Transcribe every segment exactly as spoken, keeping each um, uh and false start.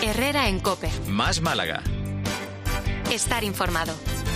Herrera en COPE. Más Málaga. Estar informado.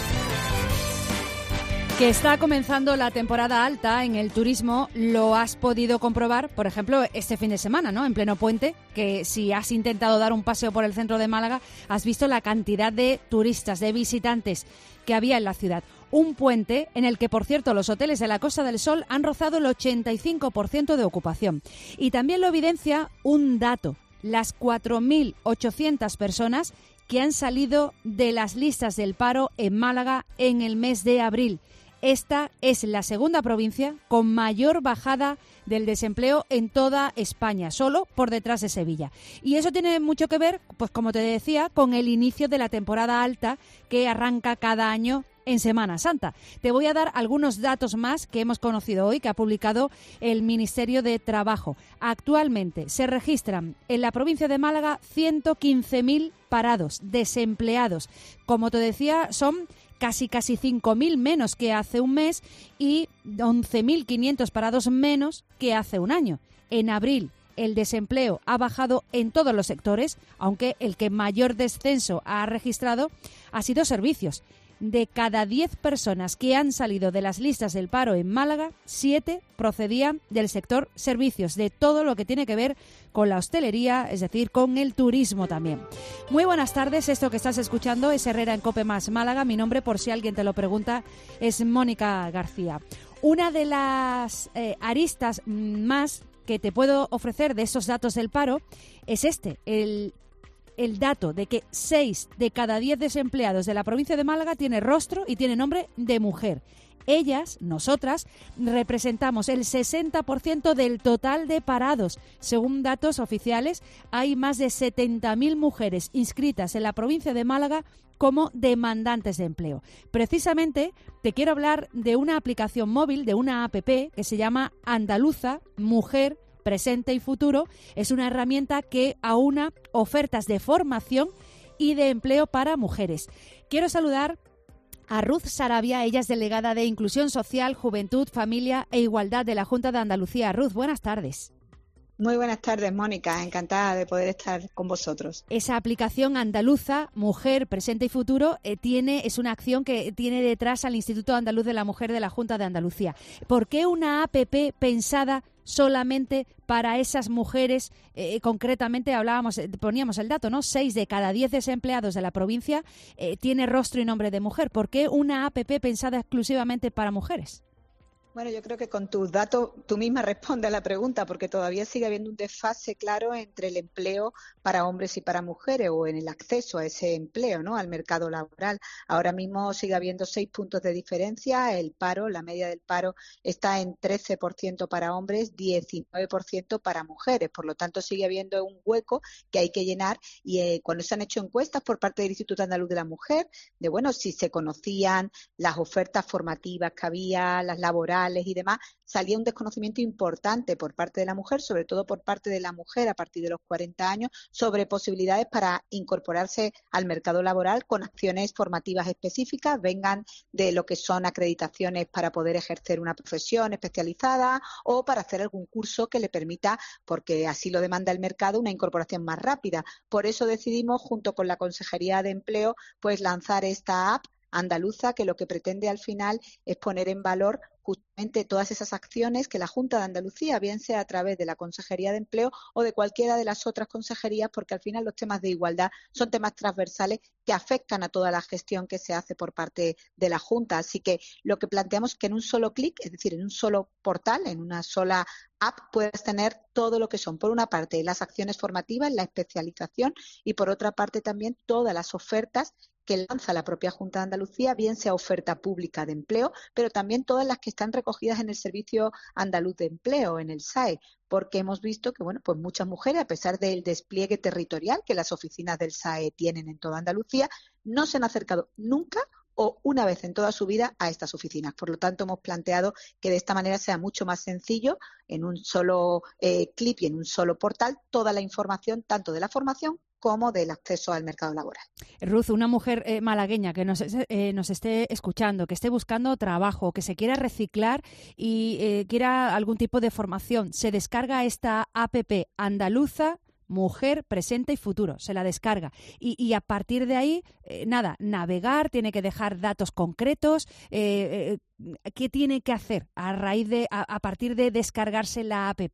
Que está comenzando la temporada alta en el turismo, lo has podido comprobar, por ejemplo, este fin de semana, ¿no? En pleno puente, que si has intentado dar un paseo por el centro de Málaga, has visto la cantidad de turistas, de visitantes que había en la ciudad. Un puente en el que, por cierto, los hoteles de la Costa del Sol han rozado el ochenta y cinco por ciento de ocupación. Y también lo evidencia un dato: las cuatro mil ochocientas personas que han salido de las listas del paro en Málaga en el mes de abril. Esta es la segunda provincia con mayor bajada del desempleo en toda España, solo por detrás de Sevilla. Y eso tiene mucho que ver, pues como te decía, con el inicio de la temporada alta que arranca cada año en Semana Santa. Te voy a dar algunos datos más que hemos conocido hoy, que ha publicado el Ministerio de Trabajo. Actualmente se registran en la provincia de Málaga ciento quince mil parados, desempleados. Como te decía, son casi casi cinco mil menos que hace un mes y once mil quinientos parados menos que hace un año. En abril el desempleo ha bajado en todos los sectores, aunque el que mayor descenso ha registrado ha sido servicios. De cada diez personas que han salido de las listas del paro en Málaga, siete procedían del sector servicios, de todo lo que tiene que ver con la hostelería, es decir, con el turismo también. Muy buenas tardes, esto que estás escuchando es Herrera en COPE Más Málaga. Mi nombre, por si alguien te lo pregunta, es Mónica García. Una de las eh, aristas más que te puedo ofrecer de esos datos del paro es este, el el dato de que seis de cada diez desempleados de la provincia de Málaga tiene rostro y tiene nombre de mujer. Ellas, nosotras, representamos el sesenta por ciento del total de parados. Según datos oficiales, hay más de setenta mil mujeres inscritas en la provincia de Málaga como demandantes de empleo. Precisamente te quiero hablar de una aplicación móvil, de una app que se llama Andaluza Mujer Presente y Futuro. Es una herramienta que aúna ofertas de formación y de empleo para mujeres. Quiero saludar a Ruth Sarabia, ella es delegada de Inclusión Social, Juventud, Familia e Igualdad de la Junta de Andalucía. Ruth, buenas tardes. Muy buenas tardes, Mónica. Encantada de poder estar con vosotros. Esa aplicación andaluza, Mujer, Presente y Futuro, eh, tiene es una acción que tiene detrás al Instituto Andaluz de la Mujer de la Junta de Andalucía. ¿Por qué una app pensada solamente para esas mujeres? Eh, concretamente hablábamos, poníamos el dato, ¿no? Seis de cada diez desempleados de la provincia eh, tiene rostro y nombre de mujer. ¿Por qué una app pensada exclusivamente para mujeres? Bueno, yo creo que con tus datos tú misma respondes a la pregunta, porque todavía sigue habiendo un desfase claro entre el empleo para hombres y para mujeres, o en el acceso a ese empleo, ¿no?, al mercado laboral. Ahora mismo sigue habiendo seis puntos de diferencia. El paro, la media del paro está en trece por ciento para hombres, diecinueve por ciento para mujeres. Por lo tanto, sigue habiendo un hueco que hay que llenar. Y eh, cuando se han hecho encuestas por parte del Instituto Andaluz de la Mujer, de bueno, si se conocían las ofertas formativas que había, las laborales y demás, salía un desconocimiento importante por parte de la mujer, sobre todo por parte de la mujer a partir de los cuarenta años, sobre posibilidades para incorporarse al mercado laboral con acciones formativas específicas, vengan de lo que son acreditaciones para poder ejercer una profesión especializada o para hacer algún curso que le permita, porque así lo demanda el mercado, una incorporación más rápida. Por eso decidimos, junto con la Consejería de Empleo, pues lanzar esta app andaluza, que lo que pretende al final es poner en valor justamente todas esas acciones que la Junta de Andalucía, bien sea a través de la Consejería de Empleo o de cualquiera de las otras consejerías, porque al final los temas de igualdad son temas transversales que afectan a toda la gestión que se hace por parte de la Junta. Así que lo que planteamos es que en un solo clic, es decir, en un solo portal, en una sola app, puedes tener todo lo que son, por una parte, las acciones formativas, la especialización, y por otra parte también todas las ofertas que lanza la propia Junta de Andalucía, bien sea oferta pública de empleo, pero también todas las que están recogidas en el Servicio Andaluz de Empleo, en el S A E, porque hemos visto que bueno, pues muchas mujeres, a pesar del despliegue territorial que las oficinas del S A E tienen en toda Andalucía, no se han acercado nunca o una vez en toda su vida a estas oficinas. Por lo tanto, hemos planteado que de esta manera sea mucho más sencillo, en un solo eh, clip y en un solo portal, toda la información, tanto de la formación como del acceso al mercado laboral. Ruth, una mujer eh, malagueña que nos, eh, nos esté escuchando, que esté buscando trabajo, que se quiera reciclar y eh, quiera algún tipo de formación, se descarga esta app Andaluza mujer, presente y futuro. Se la descarga. Y, y a partir de ahí, eh, nada, navegar, tiene que dejar datos concretos. Eh, eh, ¿Qué tiene que hacer a raíz de, a, a partir de descargarse la app?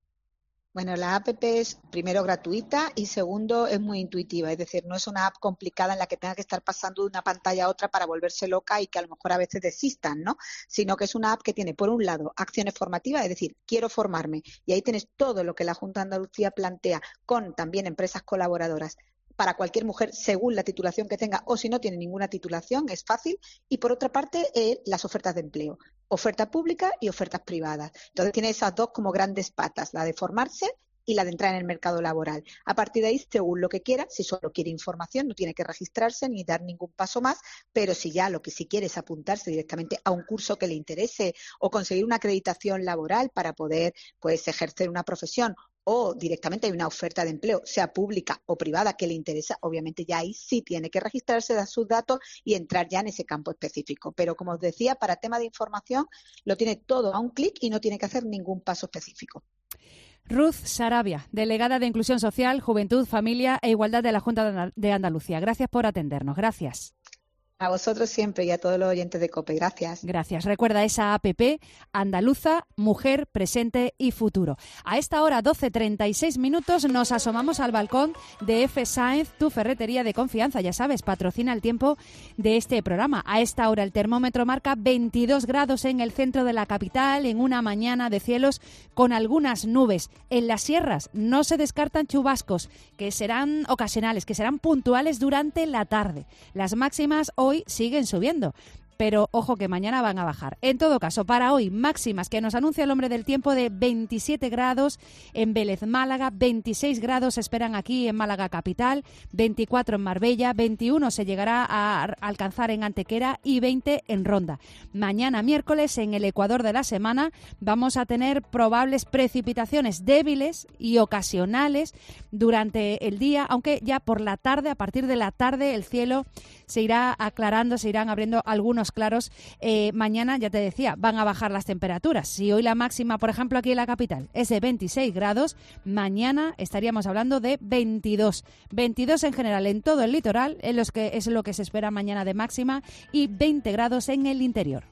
Bueno, la app es primero gratuita y segundo es muy intuitiva, es decir, no es una app complicada en la que tenga que estar pasando de una pantalla a otra para volverse loca y que a lo mejor a veces desistan, ¿no? Sino que es una app que tiene, por un lado, acciones formativas, es decir, quiero formarme, y ahí tienes todo lo que la Junta de Andalucía plantea con también empresas colaboradoras para cualquier mujer según la titulación que tenga, o si no tiene ninguna titulación, es fácil. Y por otra parte, eh, las ofertas de empleo, oferta pública y ofertas privadas. Entonces tiene esas dos como grandes patas, la de formarse y la de entrar en el mercado laboral. A partir de ahí, según lo que quiera, si solo quiere información, no tiene que registrarse ni dar ningún paso más, pero si ya lo que sí quiere es apuntarse directamente a un curso que le interese o conseguir una acreditación laboral para poder, pues, ejercer una profesión, o directamente hay una oferta de empleo, sea pública o privada, que le interesa, obviamente ya ahí sí tiene que registrarse, dar sus datos y entrar ya en ese campo específico. Pero como os decía, para tema de información lo tiene todo a un clic y no tiene que hacer ningún paso específico. Ruth Sarabia, delegada de Inclusión Social, Juventud, Familia e Igualdad de la Junta de Andalucía. Gracias por atendernos. Gracias. A vosotros siempre y a todos los oyentes de COPE. Gracias. Gracias. Recuerda esa app andaluza, mujer, presente y futuro. A esta hora, doce treinta y seis minutos, nos asomamos al balcón de F. Sáenz, tu ferretería de confianza. Ya sabes, patrocina el tiempo de este programa. A esta hora el termómetro marca veintidós grados en el centro de la capital, en una mañana de cielos con algunas nubes. En las sierras no se descartan chubascos, que serán ocasionales, que serán puntuales durante la tarde. Las máximas hoy siguen subiendo, pero ojo que mañana van a bajar. En todo caso, para hoy, máximas que nos anuncia el hombre del tiempo de veintisiete grados en Vélez, Málaga, veintiséis grados se esperan aquí en Málaga capital, veinticuatro en Marbella, veintiuno se llegará a alcanzar en Antequera y veinte en Ronda. Mañana miércoles, en el ecuador de la semana, vamos a tener probables precipitaciones débiles y ocasionales durante el día, aunque ya por la tarde, a partir de la tarde, el cielo se irá aclarando, se irán abriendo algunos claros. Eh, mañana, ya te decía, van a bajar las temperaturas. Si hoy la máxima, por ejemplo, aquí en la capital es de veintiséis grados, mañana estaríamos hablando de veintidós. veintidós en general en todo el litoral, en los que es lo que se espera mañana de máxima, y veinte grados en el interior.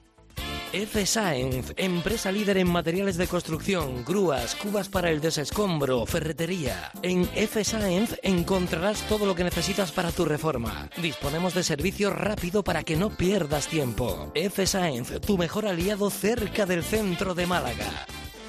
F. Sáenz, empresa líder en materiales de construcción, grúas, cubas para el desescombro, ferretería. En F. Sáenz encontrarás todo lo que necesitas para tu reforma. Disponemos de servicio rápido para que no pierdas tiempo. F. Sáenz, tu mejor aliado cerca del centro de Málaga.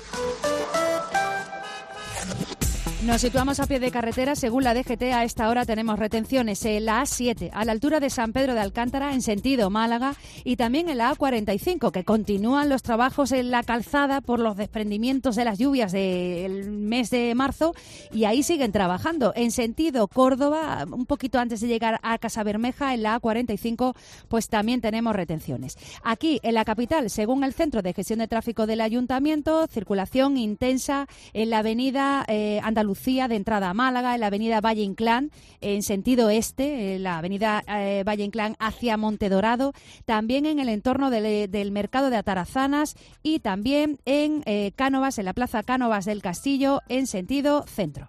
Nos situamos a pie de carretera. Según la D G T, a esta hora tenemos retenciones en la A siete, a la altura de San Pedro de Alcántara, en sentido Málaga, y también en la A cuarenta y cinco, que continúan los trabajos en la calzada por los desprendimientos de las lluvias del mes de marzo, y ahí siguen trabajando. En sentido Córdoba, un poquito antes de llegar a Casabermeja, en la A cuarenta y cinco, pues también tenemos retenciones. Aquí, en la capital, según el Centro de Gestión de Tráfico del Ayuntamiento, circulación intensa en la avenida eh, Andalucía, de entrada a Málaga, en la avenida Valle Inclán, en sentido este, en la avenida eh, Valle Inclán hacia Montedorado, también en el entorno del, del mercado de Atarazanas y también en eh, Cánovas, en la plaza Cánovas del Castillo, en sentido centro.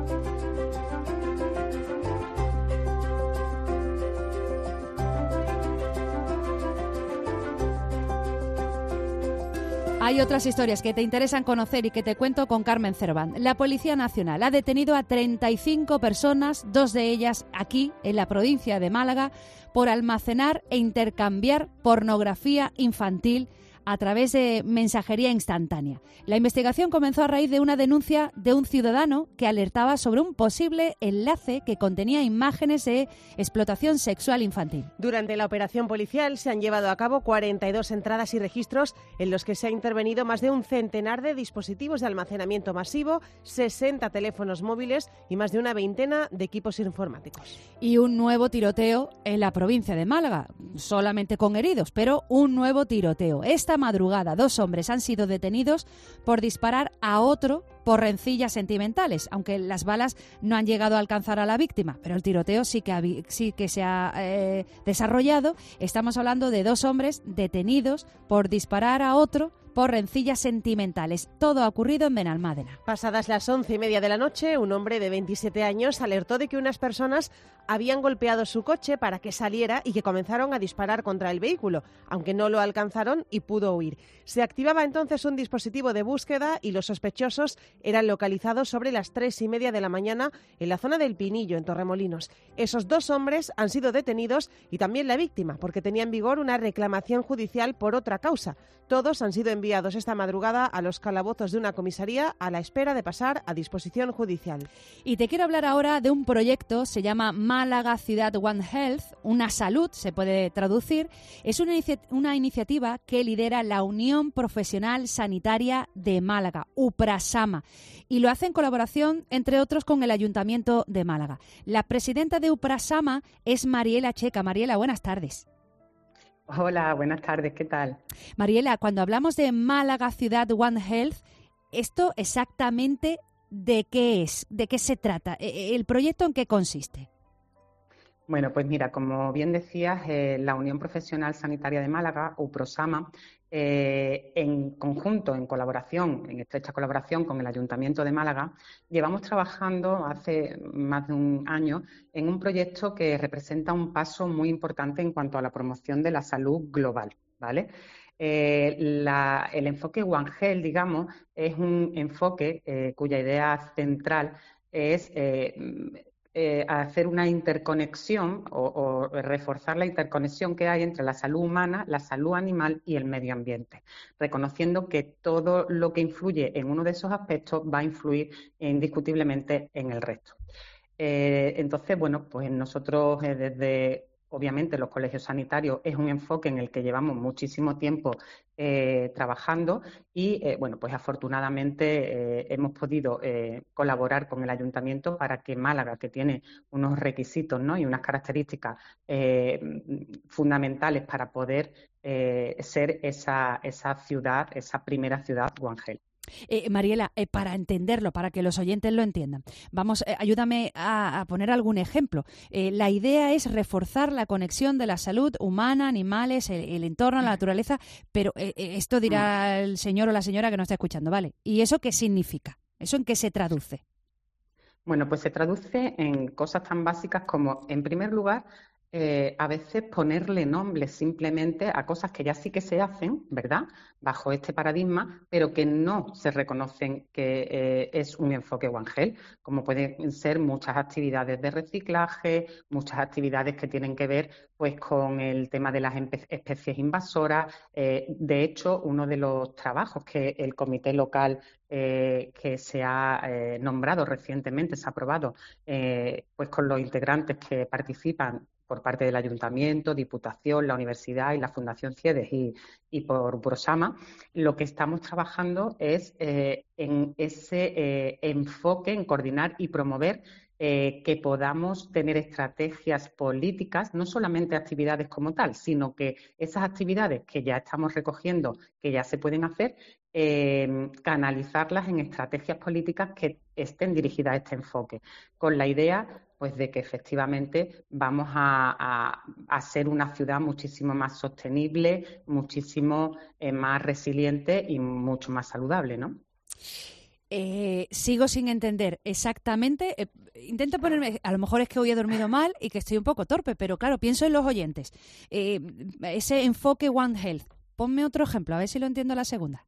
Hay otras historias que te interesan conocer y que te cuento con Carmen Cerván. La Policía Nacional ha detenido a treinta y cinco personas, dos de ellas aquí, en la provincia de Málaga, por almacenar e intercambiar pornografía infantil a través de mensajería instantánea. La investigación comenzó a raíz de una denuncia de un ciudadano que alertaba sobre un posible enlace que contenía imágenes de explotación sexual infantil. Durante la operación policial se han llevado a cabo cuarenta y dos entradas y registros en los que se ha intervenido más de un centenar de dispositivos de almacenamiento masivo, sesenta teléfonos móviles y más de una veintena de equipos informáticos. Y un nuevo tiroteo en la provincia de Málaga, solamente con heridos, pero un nuevo tiroteo. Esta madrugada, dos hombres han sido detenidos por disparar a otro por rencillas sentimentales, aunque las balas no han llegado a alcanzar a la víctima, pero el tiroteo sí que, ha, sí que se ha eh, desarrollado. Estamos hablando de dos hombres detenidos por disparar a otro por rencillas sentimentales. Todo ha ocurrido en Benalmádena. Pasadas las once y media de la noche, un hombre de veintisiete años alertó de que unas personas habían golpeado su coche para que saliera y que comenzaron a disparar contra el vehículo, aunque no lo alcanzaron y pudo huir. Se activaba entonces un dispositivo de búsqueda y los sospechosos eran localizados sobre las tres y media de la mañana en la zona del Pinillo, en Torremolinos. Esos dos hombres han sido detenidos y también la víctima, porque tenía en vigor una reclamación judicial por otra causa. Todos han sido enviados esta madrugada a los calabozos de una comisaría a la espera de pasar a disposición judicial. Y te quiero hablar ahora de un proyecto, se llama Málaga Ciudad One Health, una salud, se puede traducir. Es una, inici- una iniciativa que lidera la Unión Profesional Sanitaria de Málaga, UPRASAMA, y lo hace en colaboración, entre otros, con el Ayuntamiento de Málaga. La presidenta de UPRASAMA es Mariela Checa. Mariela, buenas tardes. Hola, buenas tardes, ¿qué tal? Mariela, cuando hablamos de Málaga Ciudad One Health, ¿esto exactamente de qué es? ¿De qué se trata? ¿El proyecto en qué consiste? Bueno, pues mira, como bien decías, eh, la Unión Profesional Sanitaria de Málaga, UPROSAMA, eh, en conjunto, en colaboración, en estrecha colaboración con el Ayuntamiento de Málaga, llevamos trabajando hace más de un año en un proyecto que representa un paso muy importante en cuanto a la promoción de la salud global, ¿vale? Eh, la, el enfoque One Health, digamos, es un enfoque eh, cuya idea central es eh, Eh, hacer una interconexión o, o reforzar la interconexión que hay entre la salud humana, la salud animal y el medio ambiente, reconociendo que todo lo que influye en uno de esos aspectos va a influir indiscutiblemente en el resto. Eh, entonces, bueno, pues nosotros eh, desde... Obviamente, los colegios sanitarios es un enfoque en el que llevamos muchísimo tiempo eh, trabajando y, eh, bueno, pues afortunadamente eh, hemos podido eh, colaborar con el Ayuntamiento para que Málaga, que tiene unos requisitos, ¿no?, y unas características eh, fundamentales para poder eh, ser esa, esa ciudad, esa primera ciudad One Health. Eh, Mariela, eh, para entenderlo, para que los oyentes lo entiendan, vamos, eh, ayúdame a, a poner algún ejemplo. Eh, la idea es reforzar la conexión de la salud humana, animales, el, el entorno, la naturaleza, pero eh, esto dirá el señor o la señora que nos está escuchando, ¿vale? ¿Y eso qué significa? ¿Eso en qué se traduce? Bueno, pues se traduce en cosas tan básicas como, en primer lugar, Eh, a veces ponerle nombre simplemente a cosas que ya sí que se hacen, ¿verdad?, bajo este paradigma, pero que no se reconocen que eh, es un enfoque One Health, como pueden ser muchas actividades de reciclaje, muchas actividades que tienen que ver pues con el tema de las especies invasoras. Eh, de hecho, uno de los trabajos que el comité local eh, que se ha eh, nombrado recientemente, se ha aprobado, eh, pues con los integrantes que participan por parte del Ayuntamiento, Diputación, la Universidad y la Fundación CIEDES y, y por UPROSAMA, lo que estamos trabajando es eh, en ese eh, enfoque, en coordinar y promover eh, que podamos tener estrategias políticas, no solamente actividades como tal, sino que esas actividades que ya estamos recogiendo, que ya se pueden hacer, eh, canalizarlas en estrategias políticas que estén dirigidas a este enfoque, con la idea pues de que efectivamente vamos a, a, a ser una ciudad muchísimo más sostenible, muchísimo eh, más resiliente y mucho más saludable, ¿no? Eh, sigo sin entender exactamente, eh, intento ponerme, a lo mejor es que hoy he dormido mal y que estoy un poco torpe, pero claro, pienso en los oyentes. Eh, ese enfoque One Health, ponme otro ejemplo, a ver si lo entiendo la segunda.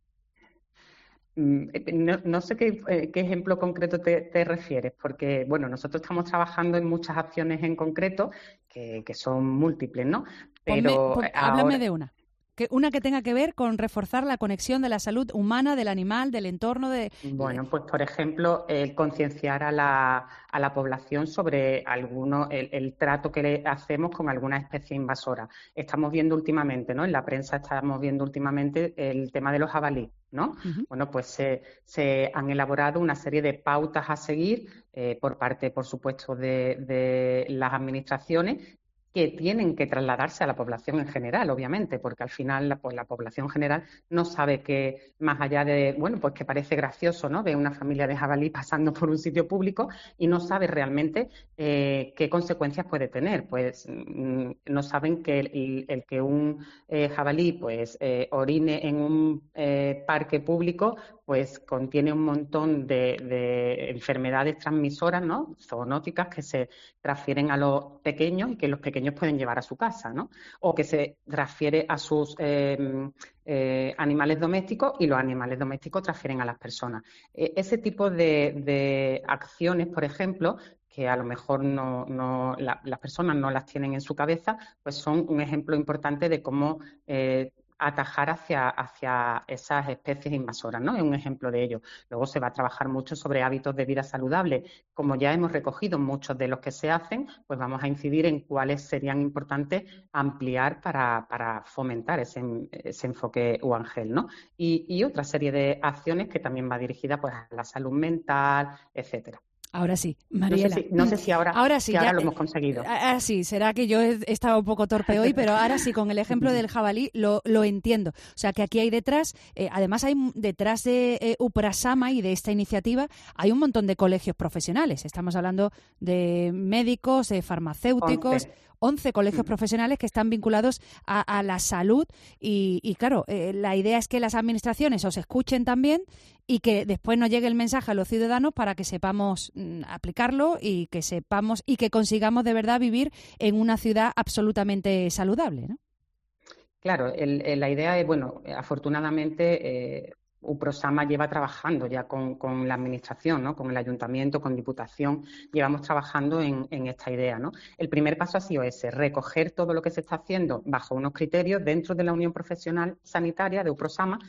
No, no sé qué, eh, qué ejemplo concreto te, te refieres, porque bueno, nosotros estamos trabajando en muchas acciones en concreto que, que son múltiples, ¿no? Pero Ponme, pon, ahora... háblame de una. Que una que tenga que ver con reforzar la conexión de la salud humana, del animal, del entorno. de. Bueno, pues por ejemplo, el concienciar a la, a la población sobre alguno, el, el trato que le hacemos con alguna especie invasora. Estamos viendo últimamente, ¿no? En la prensa estamos viendo últimamente el tema de los jabalíes, ¿no? Uh-huh. Bueno, pues se, se han elaborado una serie de pautas a seguir eh, por parte, por supuesto, de, de las administraciones, que tienen que trasladarse a la población en general, obviamente, porque al final la, pues, la población general no sabe que, más allá de, bueno, pues que parece gracioso, ¿no?, ver una familia de jabalí pasando por un sitio público y no sabe realmente eh, qué consecuencias puede tener. Pues mm, no saben que el, el, el que un eh, jabalí pues eh, orine en un eh, parque público pues contiene un montón de, de enfermedades transmisoras, ¿no?, zoonóticas, que se transfieren a los pequeños y que los pequeños pueden llevar a su casa, ¿no? O que se transfiere a sus eh, eh, animales domésticos y los animales domésticos transfieren a las personas. Eh, ese tipo de, de acciones, por ejemplo, que a lo mejor no, no la, las personas no las tienen en su cabeza, pues son un ejemplo importante de cómo eh, atajar hacia, hacia esas especies invasoras, ¿no? Es un ejemplo de ello. Luego se va a trabajar mucho sobre hábitos de vida saludables. Como ya hemos recogido muchos de los que se hacen, pues vamos a incidir en cuáles serían importantes ampliar para, para fomentar ese, ese enfoque One Health, ¿no? Y, y otra serie de acciones que también va dirigida pues a la salud mental, etcétera. Ahora sí, Mariela. No sé si, no sé si ahora, ahora, sí, si ahora ya, lo hemos conseguido. Ahora sí, será que yo he estado un poco torpe hoy, pero ahora sí, con el ejemplo del jabalí lo, lo entiendo. O sea, que aquí hay detrás, eh, además hay detrás de eh, Uprasama y de esta iniciativa, hay un montón de colegios profesionales. Estamos hablando de médicos, de farmacéuticos... once. once colegios profesionales que están vinculados a, a la salud y, y claro, eh, la idea es que las administraciones os escuchen también y que después nos llegue el mensaje a los ciudadanos para que sepamos mm, aplicarlo y que sepamos y que consigamos de verdad vivir en una ciudad absolutamente saludable, ¿no? Claro, el, el, la idea es, bueno, afortunadamente... Eh, Uprosama lleva trabajando ya con, con la administración, ¿no?, con el ayuntamiento, con Diputación, llevamos trabajando en, en esta idea, ¿no? El primer paso ha sido ese, recoger todo lo que se está haciendo bajo unos criterios dentro de la Unión Profesional Sanitaria de Uprosama.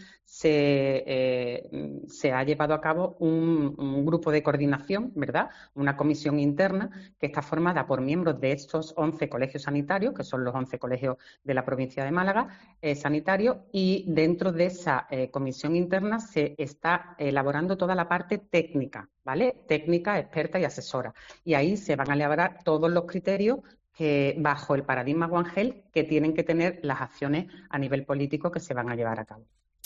Se, eh, se ha llevado a cabo un, un grupo de coordinación, ¿verdad?, una comisión interna que está formada por miembros de estos once colegios sanitarios, que son los once colegios de la provincia de Málaga, eh, sanitarios, y dentro de esa eh, comisión interna se está elaborando toda la parte técnica, ¿vale? Técnica, experta y asesora. Y ahí se van a elaborar todos los criterios que, bajo el paradigma One Health, que tienen que tener las acciones a nivel político que se van a llevar a cabo.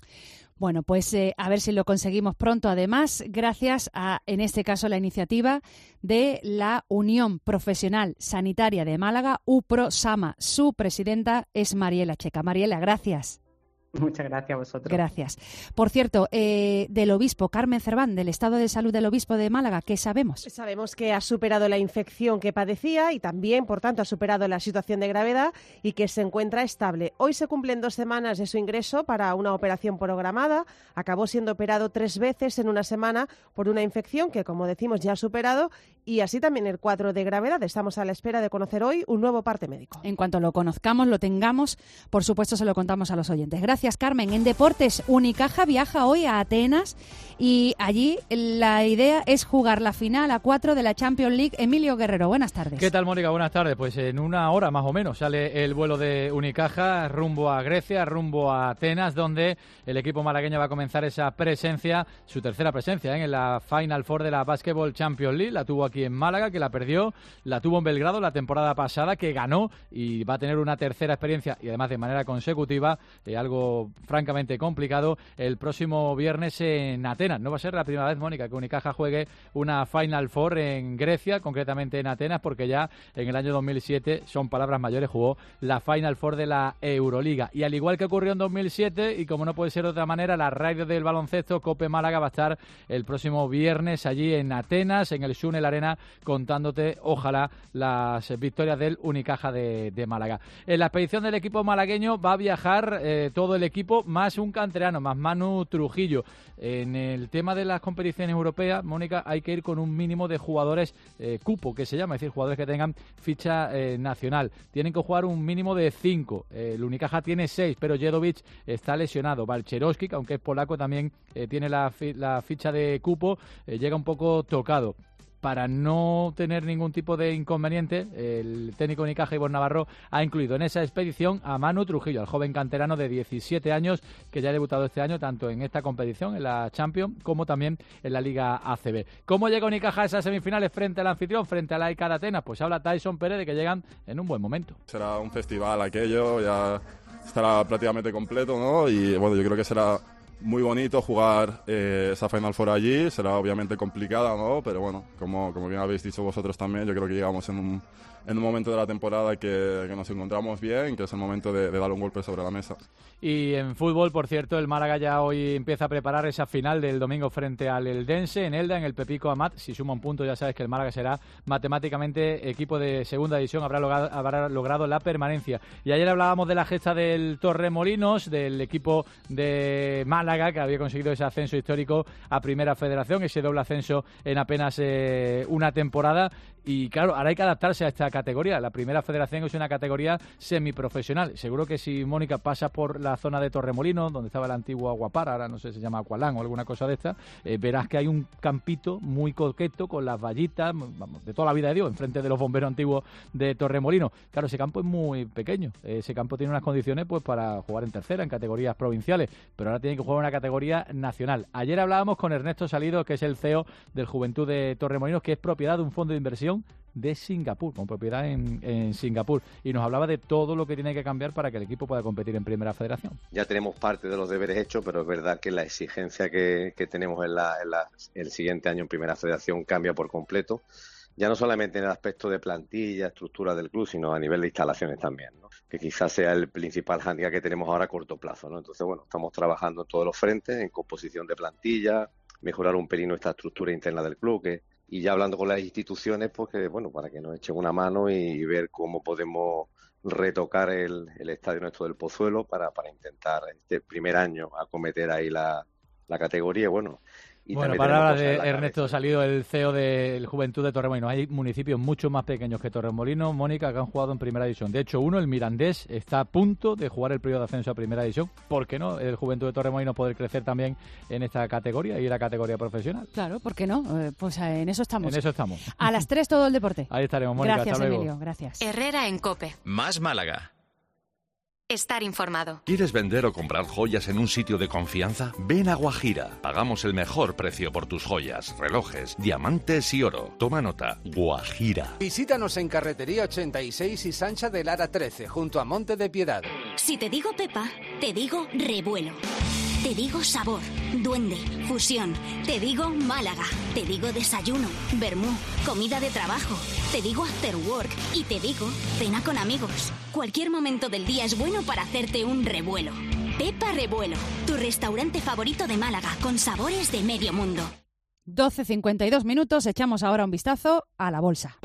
Bueno, pues eh, a ver si lo conseguimos pronto. Además, gracias a, en este caso, la iniciativa de la Unión Profesional Sanitaria de Málaga, Uprosama. Su presidenta es Mariela Checa. Mariela, gracias. Muchas gracias a vosotros. Gracias. Por cierto, eh, del obispo Carmen Cerván, del estado de salud del obispo de Málaga, ¿qué sabemos? Sabemos que ha superado la infección que padecía y también, por tanto, ha superado la situación de gravedad y que se encuentra estable. Hoy se cumplen dos semanas de su ingreso para una operación programada. Acabó siendo operado tres veces en una semana por una infección que, como decimos, ya ha superado, y así también el cuadro de gravedad. Estamos a la espera de conocer hoy un nuevo parte médico. En cuanto lo conozcamos, lo tengamos, por supuesto se lo contamos a los oyentes. Gracias. Gracias, Carmen. En deportes, Unicaja viaja hoy a Atenas y allí la idea es jugar la final a cuatro de la Champions League. Emilio Guerrero, buenas tardes. ¿Qué tal, Mónica? Buenas tardes. Pues en una hora más o menos sale el vuelo de Unicaja rumbo a Grecia, rumbo a Atenas, donde el equipo malagueño va a comenzar esa presencia, su tercera presencia ¿eh? en la Final Four de la Basketball Champions League. La tuvo aquí en Málaga, que la perdió, la tuvo en Belgrado la temporada pasada, que ganó, y va a tener una tercera experiencia y además de manera consecutiva, eh, algo francamente complicado, el próximo viernes en Atenas. No va a ser la primera vez, Mónica, que Unicaja juegue una Final Four en Grecia, concretamente en Atenas, porque ya en el año dos mil siete, son palabras mayores, jugó la Final Four de la Euroliga. Y al igual que ocurrió en dos mil siete, y como no puede ser de otra manera, la radio del baloncesto Cope Málaga va a estar el próximo viernes allí en Atenas, en el Sunel Arena, contándote, ojalá, las victorias del Unicaja de, de Málaga. En la expedición del equipo malagueño va a viajar eh, todo el equipo, más un canterano, más Manu Trujillo. En el tema de las competiciones europeas, Mónica, hay que ir con un mínimo de jugadores eh, cupo, que se llama, es decir, jugadores que tengan ficha eh, nacional. Tienen que jugar un mínimo de cinco. Eh, el Unicaja tiene seis, pero Jedovic está lesionado. Balcherowski, aunque es polaco, también eh, tiene la, fi- la ficha de cupo, eh, llega un poco tocado. para no tener ningún tipo de inconveniente, el técnico Unicaja, Ivonne Navarro, ha incluido en esa expedición a Manu Trujillo, al joven canterano de diecisiete años que ya ha debutado este año tanto en esta competición, en la Champions, como también en la Liga A C B. ¿Cómo llega Unicaja a esas semifinales frente al anfitrión, frente a la AECA de Atenas? Pues habla Tyson Pérez de que llegan en un buen momento. Será un festival aquello, ya estará prácticamente completo, ¿no? Y bueno, yo creo que será muy bonito jugar eh, esa Final Four allí. Será obviamente complicada, ¿no? Pero bueno, como, como bien habéis dicho vosotros también, yo creo que llegamos en un, en un momento de la temporada que, que nos encontramos bien, que es el momento de, de dar un golpe sobre la mesa. Y en fútbol, por cierto, el Málaga ya hoy empieza a preparar esa final del domingo frente al Eldense en Elda, en el Pepico Amat. Si suma un punto, ya sabes que el Málaga será matemáticamente equipo de segunda división, habrá logrado, habrá logrado la permanencia. Y ayer hablábamos de la gesta del Torremolinos, del equipo de Málaga, que había conseguido ese ascenso histórico a Primera Federación, ese doble ascenso en apenas eh, una temporada. Y claro, ahora hay que adaptarse a esta categoría. La Primera Federación es una categoría semiprofesional. Seguro que si, Mónica, pasa por la zona de Torremolinos, donde estaba el antiguo Aguapara, ahora no sé si se llama Aqualán o alguna cosa de esta, eh, verás que hay un campito muy coqueto con las vallitas, vamos, de toda la vida de Dios, enfrente de los bomberos antiguos de Torremolinos. Claro, ese campo es muy pequeño. Ese campo tiene unas condiciones pues para jugar en tercera, en categorías provinciales, pero ahora tiene que jugar en una categoría nacional. Ayer hablábamos con Ernesto Salido, que es el C E O del Juventud de Torremolinos, que es propiedad de un fondo de inversión de Singapur, con propiedad en, en Singapur, y nos hablaba de todo lo que tiene que cambiar para que el equipo pueda competir en Primera Federación. Ya tenemos parte de los deberes hechos, pero es verdad que la exigencia que, que tenemos en, la, en la, el siguiente año en Primera Federación cambia por completo, ya no solamente en el aspecto de plantilla, estructura del club, sino a nivel de instalaciones también, ¿no? Que quizás sea el principal hándicap que tenemos ahora a corto plazo, ¿no? Entonces, bueno, estamos trabajando en todos los frentes, en composición de plantilla, mejorar un pelín nuestra estructura interna del club, que y ya hablando con las instituciones, pues que, bueno, para que nos echen una mano y ver cómo podemos retocar el, el estadio nuestro del Pozuelo para, para intentar este primer año acometer ahí la, la categoría, bueno. Y bueno, palabras de Ernesto Salido, el C E O del Juventud de Torremolinos. Hay municipios mucho más pequeños que Torremolinos, Mónica, que han jugado en Primera División. De hecho, uno, el Mirandés, está a punto de jugar el periodo de ascenso a Primera División. ¿Por qué no el Juventud de Torremolinos poder crecer también en esta categoría y la categoría profesional? Claro, ¿por qué no? Eh, pues en eso estamos. En eso estamos. A las tres todo el deporte. Ahí estaremos, Mónica. Gracias, hasta luego. Emilio. Gracias. Herrera en COPE. Más Málaga. Estar informado. ¿Quieres vender o comprar joyas en un sitio de confianza? Ven a Guajira. Pagamos el mejor precio por tus joyas, relojes, diamantes y oro. Toma nota. Guajira. Visítanos en Carretería ochenta y seis y Sancha de Lara trece, junto a Monte de Piedad. Si te digo Pepa, te digo revuelo. Te digo sabor, duende, fusión. Te digo Málaga. Te digo desayuno, vermú, comida de trabajo. Te digo after work y te digo cena con amigos. Cualquier momento del día es bueno para hacerte un revuelo. Pepa Revuelo, tu restaurante favorito de Málaga con sabores de medio mundo. doce cincuenta y dos minutos, echamos ahora un vistazo a la bolsa.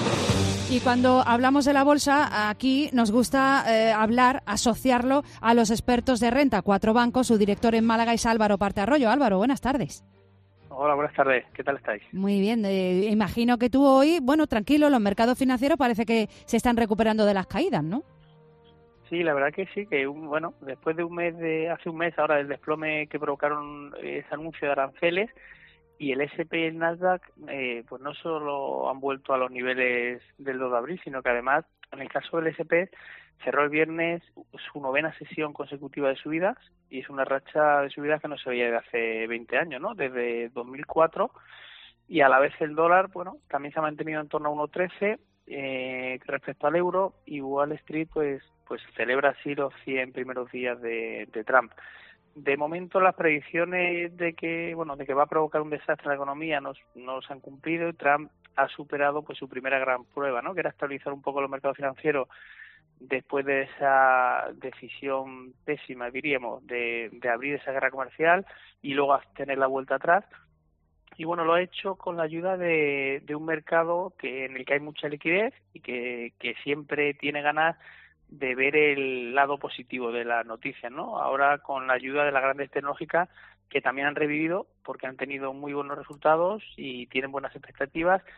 Y cuando hablamos de la bolsa, aquí nos gusta eh, hablar, asociarlo a los expertos de renta. Cuatro Bancos, su director en Málaga es Álvaro Partearroyo. Álvaro, buenas tardes. Hola, buenas tardes. ¿Qué tal estáis? Muy bien. Eh, imagino que tú hoy, bueno, tranquilo, los mercados financieros parece que se están recuperando de las caídas, ¿no? Sí, la verdad que sí, que un, bueno, después de un mes, de hace un mes ahora del desplome que provocaron ese anuncio de aranceles, y el ese and pe y el Nasdaq, eh, pues no solo han vuelto a los niveles del dos de abril, sino que además, en el caso del ese and pe, cerró el viernes su novena sesión consecutiva de subidas, y es una racha de subidas que no se veía desde hace veinte años, ¿no? Desde dos mil cuatro, y a la vez el dólar, bueno, también se ha mantenido en torno a uno trece eh, respecto al euro, y Wall Street, pues, pues celebra así los cien primeros días de, de Trump. De momento las predicciones de que bueno de que va a provocar un desastre en la economía no, no se han cumplido, y Trump ha superado pues su primera gran prueba, ¿no? Que era estabilizar un poco los mercados financieros después de esa decisión pésima, diríamos, de, de abrir esa guerra comercial y luego tener la vuelta atrás. Y bueno, lo ha hecho con la ayuda de, de un mercado que en el que hay mucha liquidez y que, que siempre tiene ganas de ver el lado positivo de las noticias, ¿no? Ahora con la ayuda de las grandes tecnológicas que también han revivido porque han tenido muy buenos resultados y tienen buenas expectativas,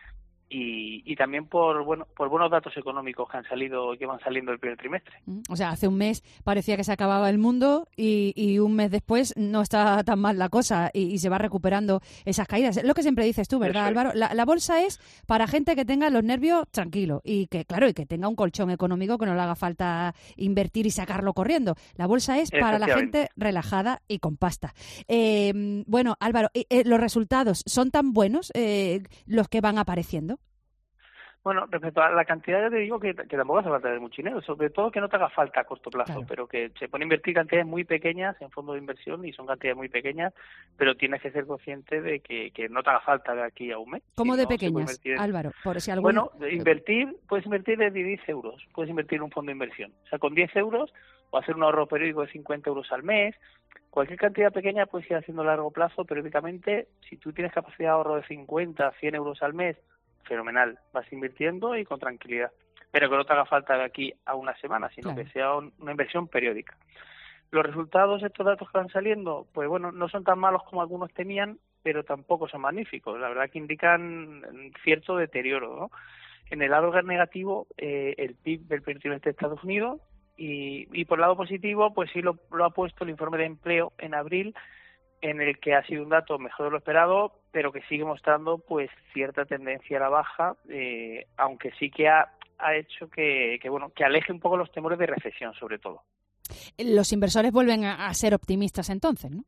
y, y también por bueno por buenos datos económicos que han salido que van saliendo el primer trimestre. O sea, hace un mes parecía que se acababa el mundo y, y un mes después no está tan mal la cosa y, y se va recuperando esas caídas. Es lo que siempre dices tú, ¿verdad, Álvaro? La, la bolsa es para gente que tenga los nervios tranquilos y que, claro, y que tenga un colchón económico que no le haga falta invertir y sacarlo corriendo. La bolsa es para la gente relajada y con pasta. Eh, bueno, Álvaro, eh, ¿los resultados son tan buenos eh, los que van apareciendo? Bueno, respecto a la cantidad, ya te digo que, que tampoco hace falta de mucho dinero, sobre todo que no te haga falta a corto plazo, claro. Pero que se pone a invertir cantidades muy pequeñas en fondos de inversión y son cantidades muy pequeñas, pero tienes que ser consciente de que, que no te haga falta de aquí a un mes. ¿Cómo si de no, pequeñas, en... Álvaro? Por si alguno... Bueno, invertir, puedes invertir desde diez euros, puedes invertir en un fondo de inversión. O sea, con diez euros o hacer un ahorro periódico de cincuenta euros al mes, cualquier cantidad pequeña puedes ir haciendo a largo plazo, periódicamente, si tú tienes capacidad de ahorro de cincuenta, cien euros al mes, fenomenal, vas invirtiendo y con tranquilidad, pero que no te haga falta de aquí a una semana, sino claro. Que sea un, una inversión periódica. Los resultados de estos datos que van saliendo, pues bueno, no son tan malos como algunos temían, pero tampoco son magníficos, la verdad que indican cierto deterioro, ¿no? En el lado negativo, eh, el P I B del primer trimestre de Estados Unidos y, y por el lado positivo, pues sí lo, lo ha puesto el informe de empleo en abril, en el que ha sido un dato mejor de lo esperado, pero que sigue mostrando pues cierta tendencia a la baja, eh, aunque sí que ha, ha hecho que, que bueno que aleje un poco los temores de recesión, sobre todo. Los inversores vuelven a, a ser optimistas entonces, ¿no?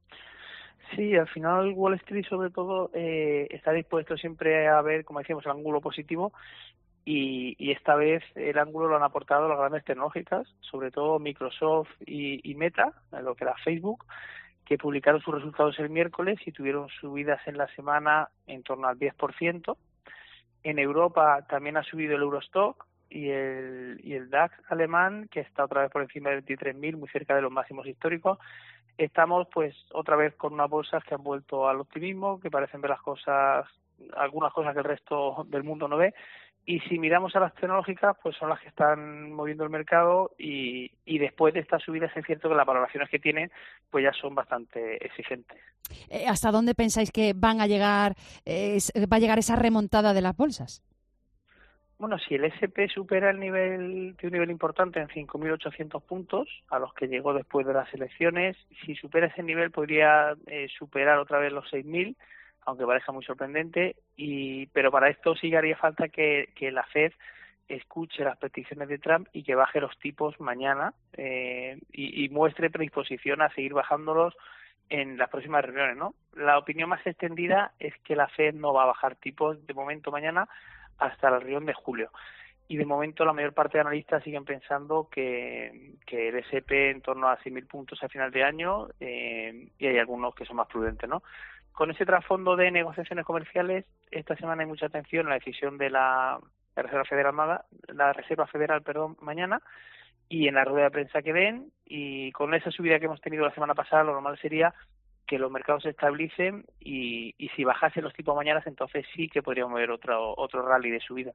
Sí, al final Wall Street sobre todo eh, está dispuesto siempre a ver, como decíamos, el ángulo positivo y, y esta vez el ángulo lo han aportado las grandes tecnológicas, sobre todo Microsoft y, y Meta, lo que era Facebook, que publicaron sus resultados el miércoles y tuvieron subidas en la semana en torno al diez por ciento. En Europa también ha subido el Eurostock y el, y el DAX alemán, que está otra vez por encima de veintitrés mil, muy cerca de los máximos históricos. Estamos pues otra vez con unas bolsas que han vuelto al optimismo, que parecen ver las cosas, algunas cosas que el resto del mundo no ve. Y si miramos a las tecnológicas, pues son las que están moviendo el mercado y, y después de estas subidas es cierto que las valoraciones que tienen pues ya son bastante exigentes. ¿Hasta dónde pensáis que van a llegar, eh, va a llegar esa remontada de las bolsas? Bueno, si el ese and pe supera el nivel, de un nivel importante en cinco mil ochocientos puntos, a los que llegó después de las elecciones, si supera ese nivel podría eh, superar otra vez los seis mil, aunque parezca muy sorprendente, y pero para esto sí que haría falta que, que la Fed escuche las peticiones de Trump y que baje los tipos mañana eh, y, y muestre predisposición a seguir bajándolos en las próximas reuniones, ¿no? La opinión más extendida es que la Fed no va a bajar tipos de momento mañana hasta la reunión de julio. Y de momento la mayor parte de analistas siguen pensando que, que el ese and pe en torno a seis mil puntos a final de año eh, y hay algunos que son más prudentes, ¿no? Con ese trasfondo de negociaciones comerciales, esta semana hay mucha atención en la decisión de la, la Reserva Federal, la Reserva Federal, perdón, mañana, y en la rueda de prensa que den, y con esa subida que hemos tenido la semana pasada, lo normal sería que los mercados se estabilicen y, y si bajasen los tipos mañana, entonces sí que podríamos ver otro, otro rally de subida.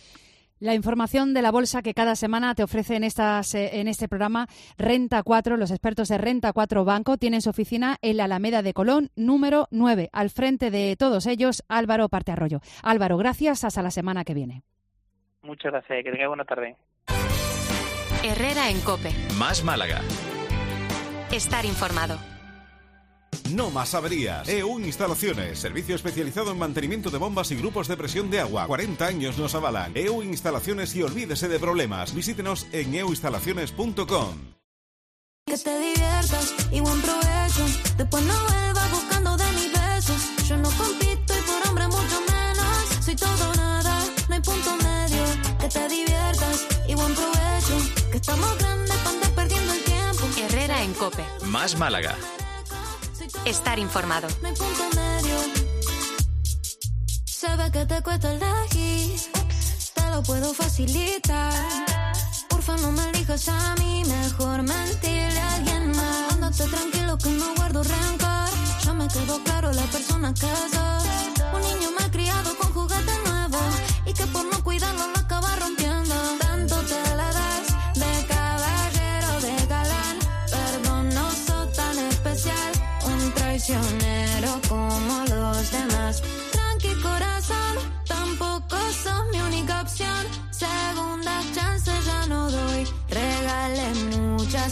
La información de la bolsa que cada semana te ofrece en, estas, en este programa Renta cuatro, los expertos de Renta cuatro Banco tienen su oficina en la Alameda de Colón, número nueve. Al frente de todos ellos, Álvaro Partearroyo. Álvaro, gracias. Hasta la semana que viene. Muchas gracias. Que tenga buena tarde. Herrera en COPE. Más Málaga. Estar informado. No más averías. E U Instalaciones, servicio especializado en mantenimiento de bombas y grupos de presión de agua. cuarenta años nos avalan. E U Instalaciones y olvídese de problemas. Visítenos en e u instalaciones punto com. Que te diviertas y buen provecho. Después no vuelvas buscando de mis besos. Yo no compito y por hombre mucho menos. Soy todo nada, no hay punto medio. Que te diviertas y buen provecho. Que estamos grandes para andar perdiendo el tiempo. Herrera en COPE. Más Málaga. Estar informado. No hay punto medio. Se ve que te cuesta elegir. Te lo puedo facilitar. Porfa, no me elijas a mí. Mejor mentirle a alguien más. Ándate tranquilo que no guardo rencor. Ya me quedó claro la persona que soy. Un niño mal criado con juguete nuevo. Y que por no cuidarlo lo acaba rompiendo. Tanto te la das de caballero, de galán. Perdón, no soy tan especial. Un traicionero como los demás. Tranqui corazón, tampoco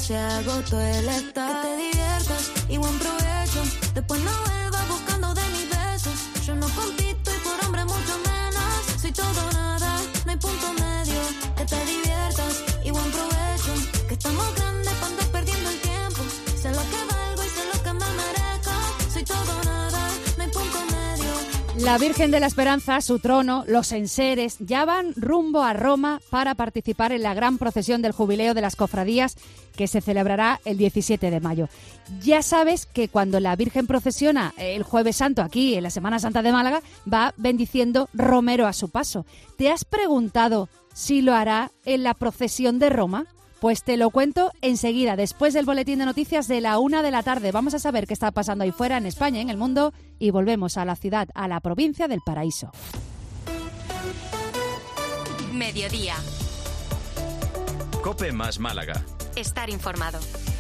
se agotó el stock. Que te diviertas y buen provecho. Después no vuelvas buscando de mis besos. Yo no compito y por hombre mucho menos. Soy todo nada, no hay punto medio. Que te diviertas y buen provecho. Que estamos grandes para andar perdiendo el tiempo. Sé lo que valgo y sé lo que me merezco. Soy todo nada, no hay punto medio. La Virgen de la Esperanza, su trono, los enseres, ya van rumbo a Roma para participar en la gran procesión del jubileo de las cofradías que se celebrará el diecisiete de mayo. Ya sabes que cuando la Virgen procesiona el Jueves Santo aquí en la Semana Santa de Málaga, va bendiciendo romero a su paso. ¿Te has preguntado si lo hará en la procesión de Roma? Pues te lo cuento enseguida, después del boletín de noticias de la una de la tarde. Vamos a saber qué está pasando ahí fuera, en España, en el mundo, y volvemos a la ciudad, a la provincia del Paraíso. Mediodía. COPE más Málaga. Estar informado.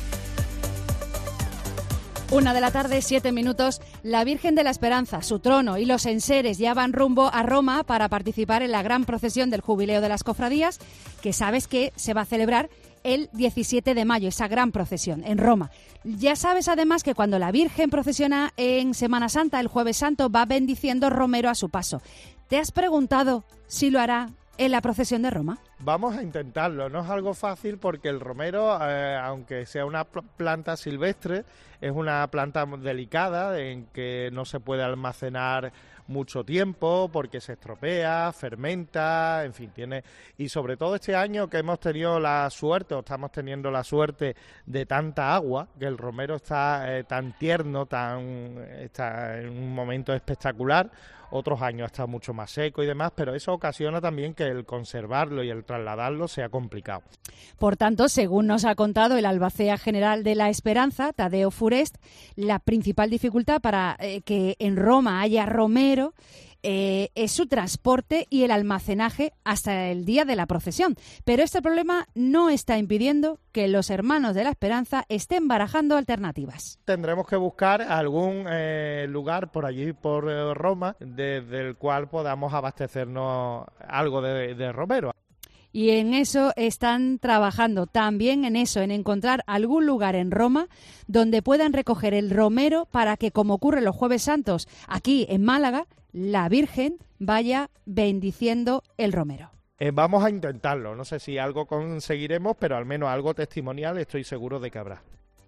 Una de la tarde, siete minutos. La Virgen de la Esperanza, su trono y los enseres ya van rumbo a Roma para participar en la gran procesión del jubileo de las cofradías, que sabes que se va a celebrar el diecisiete de mayo, esa gran procesión en Roma. Ya sabes además que cuando la Virgen procesiona en Semana Santa, el Jueves Santo, va bendiciendo romero a su paso. ¿Te has preguntado si lo hará en la procesión de Roma? Vamos a intentarlo, no es algo fácil porque el romero, eh, aunque sea una pl- planta silvestre, es una planta delicada en que no se puede almacenar mucho tiempo porque se estropea, fermenta, en fin, tiene... Y sobre todo este año que hemos tenido la suerte, o estamos teniendo la suerte de tanta agua, que el romero está eh, tan tierno, tan está en un momento espectacular. Otros años está mucho más seco y demás, pero eso ocasiona también que el conservarlo y el trasladarlo sea complicado. Por tanto, según nos ha contado el albacea general de La Esperanza, Tadeo Furest, la principal dificultad para eh, que en Roma haya romero eh, es su transporte y el almacenaje hasta el día de la procesión. Pero este problema no está impidiendo que los hermanos de La Esperanza estén barajando alternativas. Tendremos que buscar algún eh, lugar por allí, por eh, Roma, desde el cual podamos abastecernos algo de, de romero. Y en eso están trabajando, también en eso, en encontrar algún lugar en Roma donde puedan recoger el romero para que, como ocurre los Jueves Santos aquí en Málaga, la Virgen vaya bendiciendo el romero. Eh, vamos a intentarlo, no sé si algo conseguiremos, pero al menos algo testimonial estoy seguro de que habrá.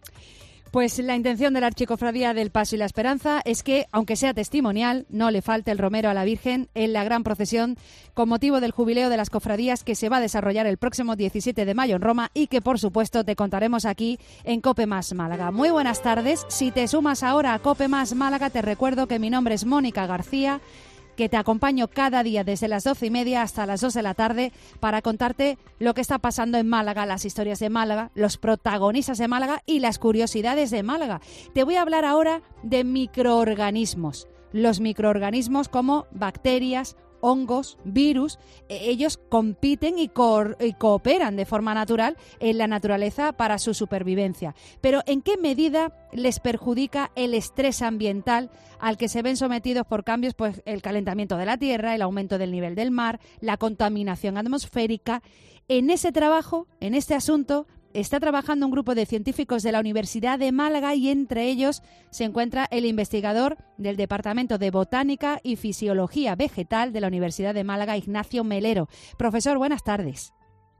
Pues la intención de la Archicofradía del Paso y la Esperanza es que, aunque sea testimonial, no le falte el romero a la Virgen en la gran procesión con motivo del jubileo de las cofradías que se va a desarrollar el próximo diecisiete de mayo en Roma y que, por supuesto, te contaremos aquí en COPE Más Málaga. Muy buenas tardes. Si te sumas ahora a COPE Más Málaga, te recuerdo que mi nombre es Mónica García, que te acompaño cada día desde las doce y media hasta las dos de la tarde para contarte lo que está pasando en Málaga, las historias de Málaga, los protagonistas de Málaga y las curiosidades de Málaga. Te voy a hablar ahora de microorganismos. Los microorganismos como bacterias, hongos, virus, ellos compiten y, co- y cooperan de forma natural en la naturaleza para su supervivencia. Pero ¿en qué medida les perjudica el estrés ambiental al que se ven sometidos por cambios, pues el calentamiento de la Tierra, el aumento del nivel del mar, la contaminación atmosférica? En ese trabajo, en este asunto, está trabajando un grupo de científicos de la Universidad de Málaga y entre ellos se encuentra el investigador del Departamento de Botánica y Fisiología Vegetal de la Universidad de Málaga, Ignacio Melero. Profesor, buenas tardes.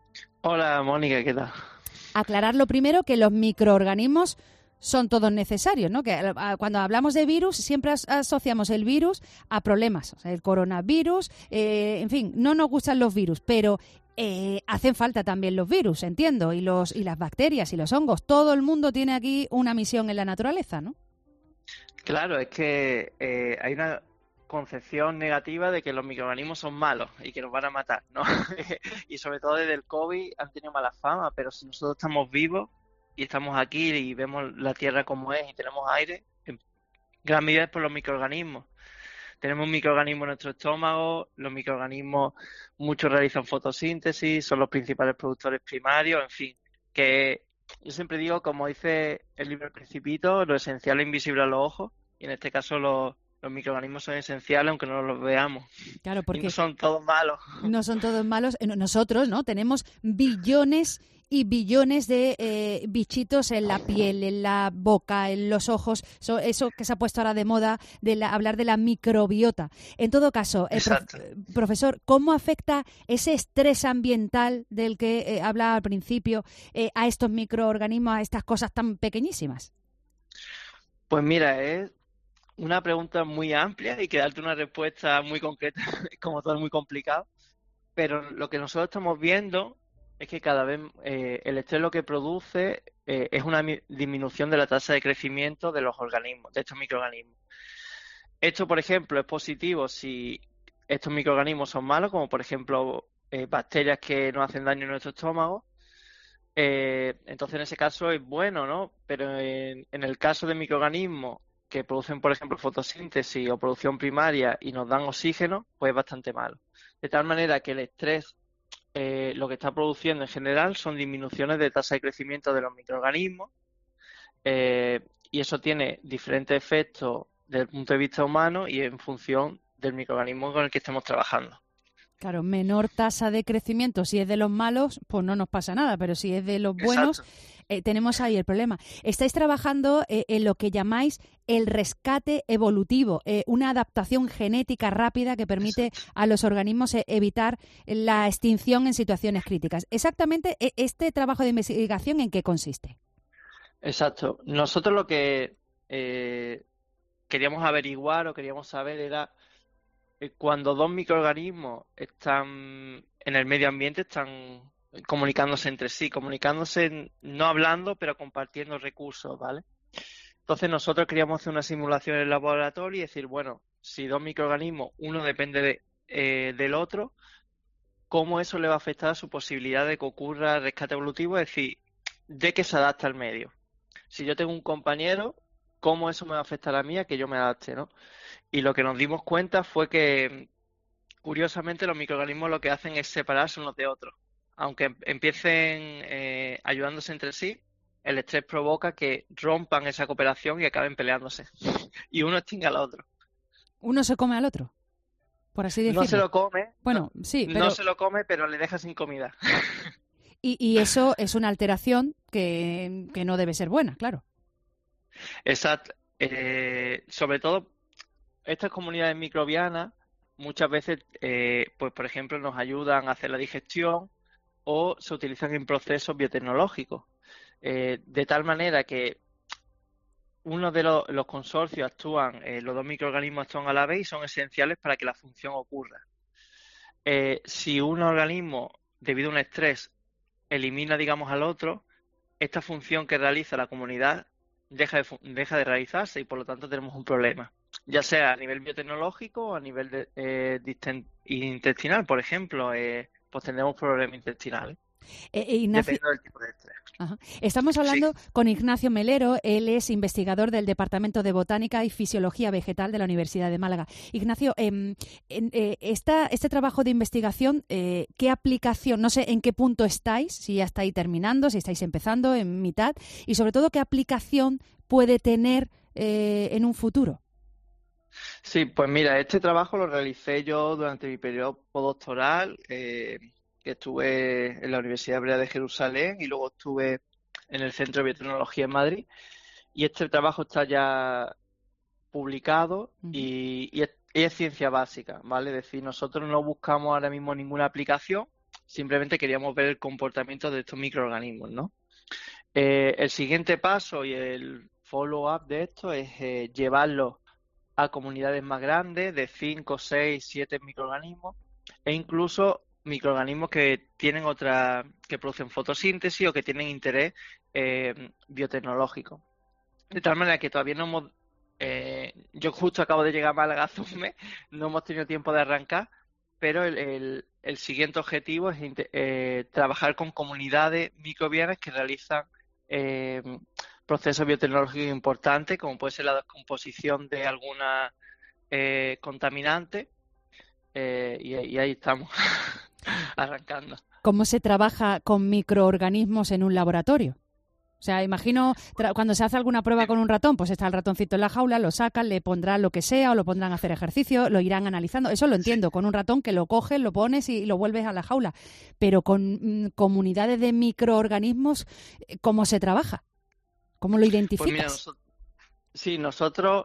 Hola, Mónica, ¿qué tal? Aclarar lo primero que los microorganismos son todos necesarios, ¿no? Que cuando hablamos de virus siempre as- asociamos el virus a problemas, o sea, el coronavirus, eh, en fin, no nos gustan los virus, pero Eh, hacen falta también los virus, entiendo, y los y las bacterias y los hongos. Todo el mundo tiene aquí una misión en la naturaleza, ¿no? Claro, es que eh, hay una concepción negativa de que los microorganismos son malos y que nos van a matar, ¿no? Y sobre todo desde el COVID han tenido mala fama, pero si nosotros estamos vivos y estamos aquí y vemos la Tierra como es y tenemos aire, en gran medida es por los microorganismos. Tenemos microorganismos en nuestro estómago, los microorganismos muchos realizan fotosíntesis, son los principales productores primarios, en fin, que yo siempre digo, como dice el libro El Principito, lo esencial es invisible a los ojos, y en este caso los, los microorganismos son esenciales aunque no los veamos. Claro, porque y no son todos malos. No son todos malos. Nosotros, ¿no? Tenemos billones y billones de eh, bichitos en la piel, en la boca, en los ojos, eso, eso que se ha puesto ahora de moda, de la, hablar de la microbiota. En todo caso, eh, prof, profesor, ¿cómo afecta ese estrés ambiental del que eh, hablaba al principio eh, a estos microorganismos, a estas cosas tan pequeñísimas? Pues mira, es una pregunta muy amplia y que darte una respuesta muy concreta es como todo muy complicado, pero lo que nosotros estamos viendo es que cada vez eh, el estrés lo que produce eh, es una disminución de la tasa de crecimiento de los organismos, de estos microorganismos. Esto, por ejemplo, es positivo si estos microorganismos son malos, como por ejemplo eh, bacterias que nos hacen daño en nuestro estómago. Eh, entonces, en ese caso es bueno, ¿no? Pero en, en el caso de microorganismos que producen, por ejemplo, fotosíntesis o producción primaria y nos dan oxígeno, pues es bastante malo. De tal manera que el estrés eh, lo que está produciendo en general son disminuciones de tasa de crecimiento de los microorganismos eh, y eso tiene diferentes efectos desde el punto de vista humano y en función del microorganismo con el que estemos trabajando. Claro, menor tasa de crecimiento. Si es de los malos, pues no nos pasa nada, pero si es de los buenos, eh, tenemos ahí el problema. Estáis trabajando eh, en lo que llamáis el rescate evolutivo, eh, una adaptación genética rápida que permite Exacto. a los organismos eh, evitar la extinción en situaciones críticas. Exactamente, ¿este trabajo de investigación en qué consiste? Exacto. Nosotros lo que eh, queríamos averiguar o queríamos saber era cuando dos microorganismos están en el medio ambiente, están comunicándose entre sí, comunicándose no hablando, pero compartiendo recursos, ¿vale? Entonces nosotros queríamos hacer una simulación en el laboratorio y decir, bueno, si dos microorganismos, uno depende de, eh, del otro, ¿cómo eso le va a afectar a su posibilidad de que ocurra el rescate evolutivo? Es decir, de que se adapta al medio. Si yo tengo un compañero, ¿cómo eso me va a afectar a mí a que yo me adapte, ¿no? Y lo que nos dimos cuenta fue que, curiosamente, los microorganismos lo que hacen es separarse unos de otros. Aunque empiecen eh, ayudándose entre sí, el estrés provoca que rompan esa cooperación y acaben peleándose. Y uno extinga al otro. ¿Uno se come al otro? Por así decirlo. No se lo come. Bueno, no, sí, pero... No se lo come, pero le deja sin comida. Y, y eso es una alteración que, que no debe ser buena, claro. Exacto. Eh, sobre todo, estas comunidades microbianas muchas veces, eh, pues por ejemplo, nos ayudan a hacer la digestión o se utilizan en procesos biotecnológicos. Eh, de tal manera que uno de los, los consorcios actúan, eh, los dos microorganismos actúan a la vez y son esenciales para que la función ocurra. Eh, si un organismo, debido a un estrés, elimina, digamos, al otro, esta función que realiza la comunidad deja de, deja de realizarse y por lo tanto tenemos un problema, ya sea a nivel biotecnológico o a nivel de, eh, intestinal, por ejemplo, eh, pues tendremos problemas intestinales. Eh, Ignacio... Dependiendo del tipo de estrés. Ajá. Estamos hablando sí. con Ignacio Melero, él es investigador del Departamento de Botánica y Fisiología Vegetal de la Universidad de Málaga. Ignacio, eh, eh, esta, este trabajo de investigación, eh, ¿qué aplicación, no sé en qué punto estáis, si ya estáis terminando, si estáis empezando, en mitad, y sobre todo qué aplicación puede tener eh, en un futuro? Sí, pues mira, este trabajo lo realicé yo durante mi periodo postdoctoral, eh, que estuve en la Universidad Hebrea de Jerusalén y luego estuve en el Centro de Biotecnología en Madrid. Y este trabajo está ya publicado y, y, es, y es ciencia básica, ¿vale? Es decir, nosotros no buscamos ahora mismo ninguna aplicación, simplemente queríamos ver el comportamiento de estos microorganismos, ¿no? Eh, el siguiente paso y el follow-up de esto es eh, llevarlo a comunidades más grandes de cinco, seis, siete microorganismos e incluso microorganismos que tienen otra, que producen fotosíntesis o que tienen interés eh, biotecnológico. De tal manera que todavía no hemos, eh, yo justo acabo de llegar a Málaga hace un mes, no hemos tenido tiempo de arrancar, pero el, el, el siguiente objetivo es eh, trabajar con comunidades microbianas que realizan eh, procesos biotecnológicos importantes, como puede ser la descomposición de alguna eh, contaminante, eh, y, y ahí estamos. Arrancando. ¿Cómo se trabaja con microorganismos en un laboratorio? O sea, imagino tra- cuando se hace alguna prueba con un ratón, pues está el ratoncito en la jaula, lo sacan, le pondrán lo que sea o lo pondrán a hacer ejercicio, lo irán analizando. Eso lo entiendo, con un ratón que lo coges, lo pones y lo vuelves a la jaula. Pero con mm, comunidades de microorganismos, ¿cómo se trabaja? ¿Cómo lo identificas? Pues mira, nosotros, sí, nosotros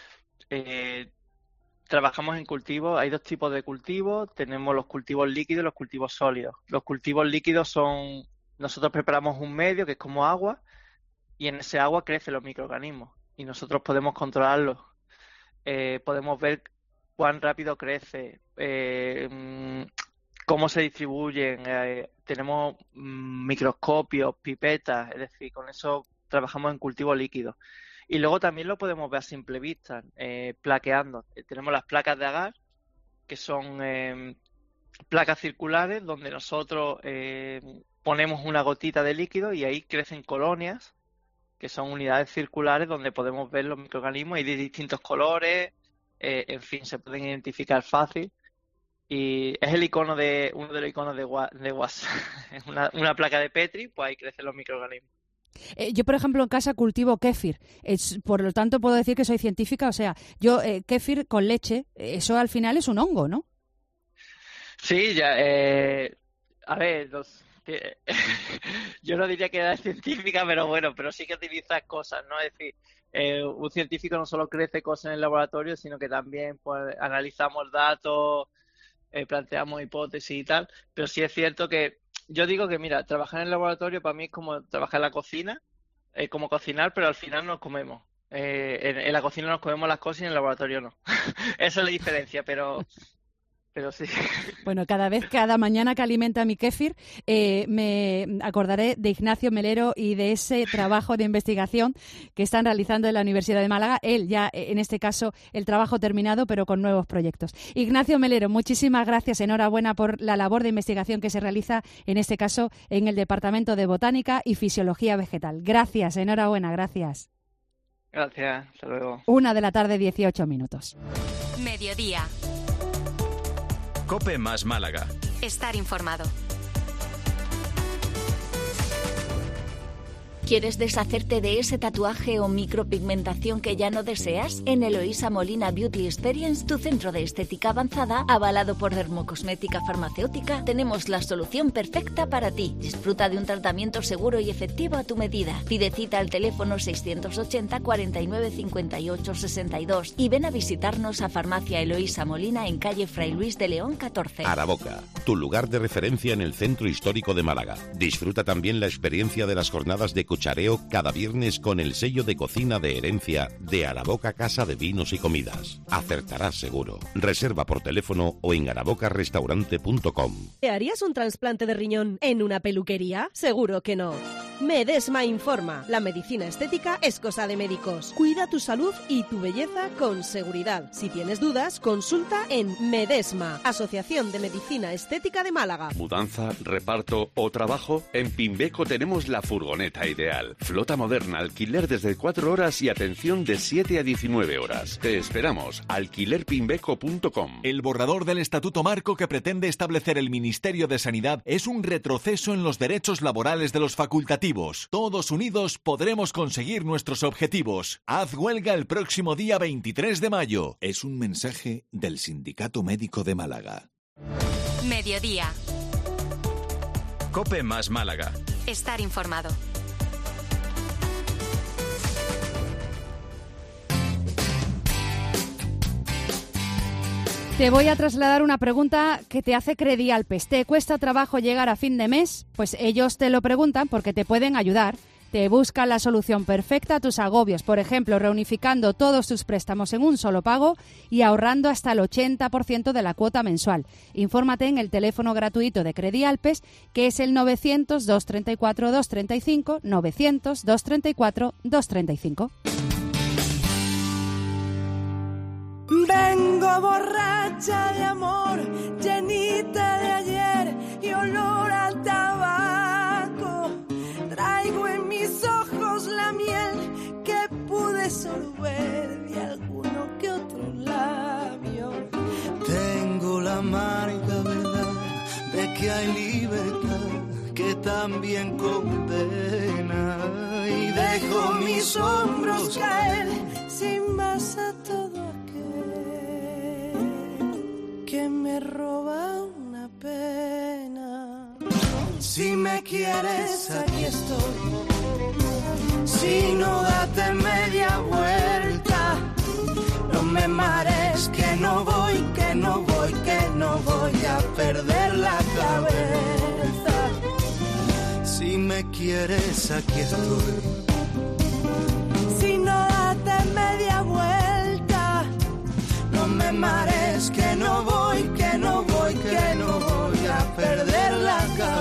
eh, trabajamos en cultivos. Hay dos tipos de cultivos. Tenemos los cultivos líquidos y los cultivos sólidos. Los cultivos líquidos son... Nosotros preparamos un medio que es como agua y en ese agua crecen los microorganismos y nosotros podemos controlarlos. Eh, podemos ver cuán rápido crece, eh, cómo se distribuyen. Eh, tenemos mm, microscopios, pipetas, es decir, con eso trabajamos en cultivo líquido. Y luego también lo podemos ver a simple vista, eh, plaqueando. Eh, tenemos las placas de agar, que son eh, placas circulares donde nosotros... Eh, ponemos una gotita de líquido y ahí crecen colonias, que son unidades circulares donde podemos ver los microorganismos y de distintos colores, eh, en fin, se pueden identificar fácil. Y es el icono de uno de los iconos de, de WhatsApp. Es una, una placa de Petri, pues ahí crecen los microorganismos. Eh, yo, por ejemplo, en casa cultivo kéfir, es, por lo tanto puedo decir que soy científica, o sea, yo eh, kéfir con leche, eso al final es un hongo, ¿no? Sí, ya, eh, a ver, los... yo no diría que era científica, pero bueno, pero sí que utilizas cosas, ¿no? Es decir, eh, un científico no solo crece cosas en el laboratorio, sino que también pues analizamos datos, eh, planteamos hipótesis y tal, pero sí es cierto que yo digo que, mira, trabajar en el laboratorio para mí es como trabajar en la cocina, eh, como cocinar, pero al final nos comemos. Eh, en, en la cocina nos comemos las cosas y en el laboratorio no. Esa es la diferencia, pero... Pero sí. Bueno, cada vez, cada mañana que alimenta mi kéfir, eh, me acordaré de Ignacio Melero y de ese trabajo de investigación que están realizando en la Universidad de Málaga. Él ya, en este caso, el trabajo terminado, pero con nuevos proyectos. Ignacio Melero, muchísimas gracias. Enhorabuena por la labor de investigación que se realiza, en este caso, en el Departamento de Botánica y Fisiología Vegetal. Gracias, enhorabuena, gracias. Gracias, hasta luego. Una de la tarde, dieciocho minutos. Mediodía. COPE más Málaga. Estar informado. ¿Quieres deshacerte de ese tatuaje o micropigmentación que ya no deseas? En Eloísa Molina Beauty Experience, tu centro de estética avanzada, avalado por Dermocosmética Farmacéutica, tenemos la solución perfecta para ti. Disfruta de un tratamiento seguro y efectivo a tu medida. Pide cita al teléfono seiscientos ochenta, cuarenta y nueve, cincuenta y ocho, sesenta y dos y ven a visitarnos a Farmacia Eloísa Molina en calle Fray Luis de León catorce. Araboca, tu lugar de referencia en el centro histórico de Málaga. Disfruta también la experiencia de las jornadas de cuchareo cada viernes con el sello de cocina de herencia de Araboca Casa de Vinos y Comidas. Acertarás seguro. Reserva por teléfono o en araboca restaurante punto com. ¿Te harías un trasplante de riñón en una peluquería? Seguro que no. Medesma informa. La medicina estética es cosa de médicos. Cuida tu salud y tu belleza con seguridad. Si tienes dudas, consulta en Medesma, Asociación de Medicina Estética de Málaga. Mudanza, reparto o trabajo. En Pimbeco tenemos la furgoneta ideal. Flota moderna, alquiler desde cuatro horas y atención de siete a diecinueve horas. Te esperamos. alquiler pimbeco punto com. El borrador del Estatuto Marco que pretende establecer el Ministerio de Sanidad es un retroceso en los derechos laborales de los facultativos. Todos unidos podremos conseguir nuestros objetivos. Haz huelga el próximo día veintitrés de mayo. Es un mensaje del Sindicato Médico de Málaga. Mediodía. COPE más Málaga. Estar informado. Te voy a trasladar una pregunta que te hace Credialpes. ¿Te cuesta trabajo llegar a fin de mes? Pues ellos te lo preguntan porque te pueden ayudar. Te buscan la solución perfecta a tus agobios, por ejemplo, reunificando todos tus préstamos en un solo pago y ahorrando hasta el ochenta por ciento de la cuota mensual. Infórmate en el teléfono gratuito de Credialpes, que es el novecientos, doscientos treinta y cuatro, doscientos treinta y cinco, novecientos, doscientos treinta y cuatro, doscientos treinta y cinco. Vengo borracha de amor, llenita de ayer y olor a tabaco. Traigo en mis ojos la miel que pude sorber de alguno que otro labio. Tengo la amarga verdad de que hay libertad que también condena dejo mis hombros caer sin más a todo aquel que me roba una pena. Si me quieres, aquí estoy. Si no, date media vuelta. No me mares, que no voy, que no voy, que no voy a perder la cabeza. Si me quieres, aquí estoy. Si no, date media vuelta. No me mares, que no voy, que no voy, que no voy a perder la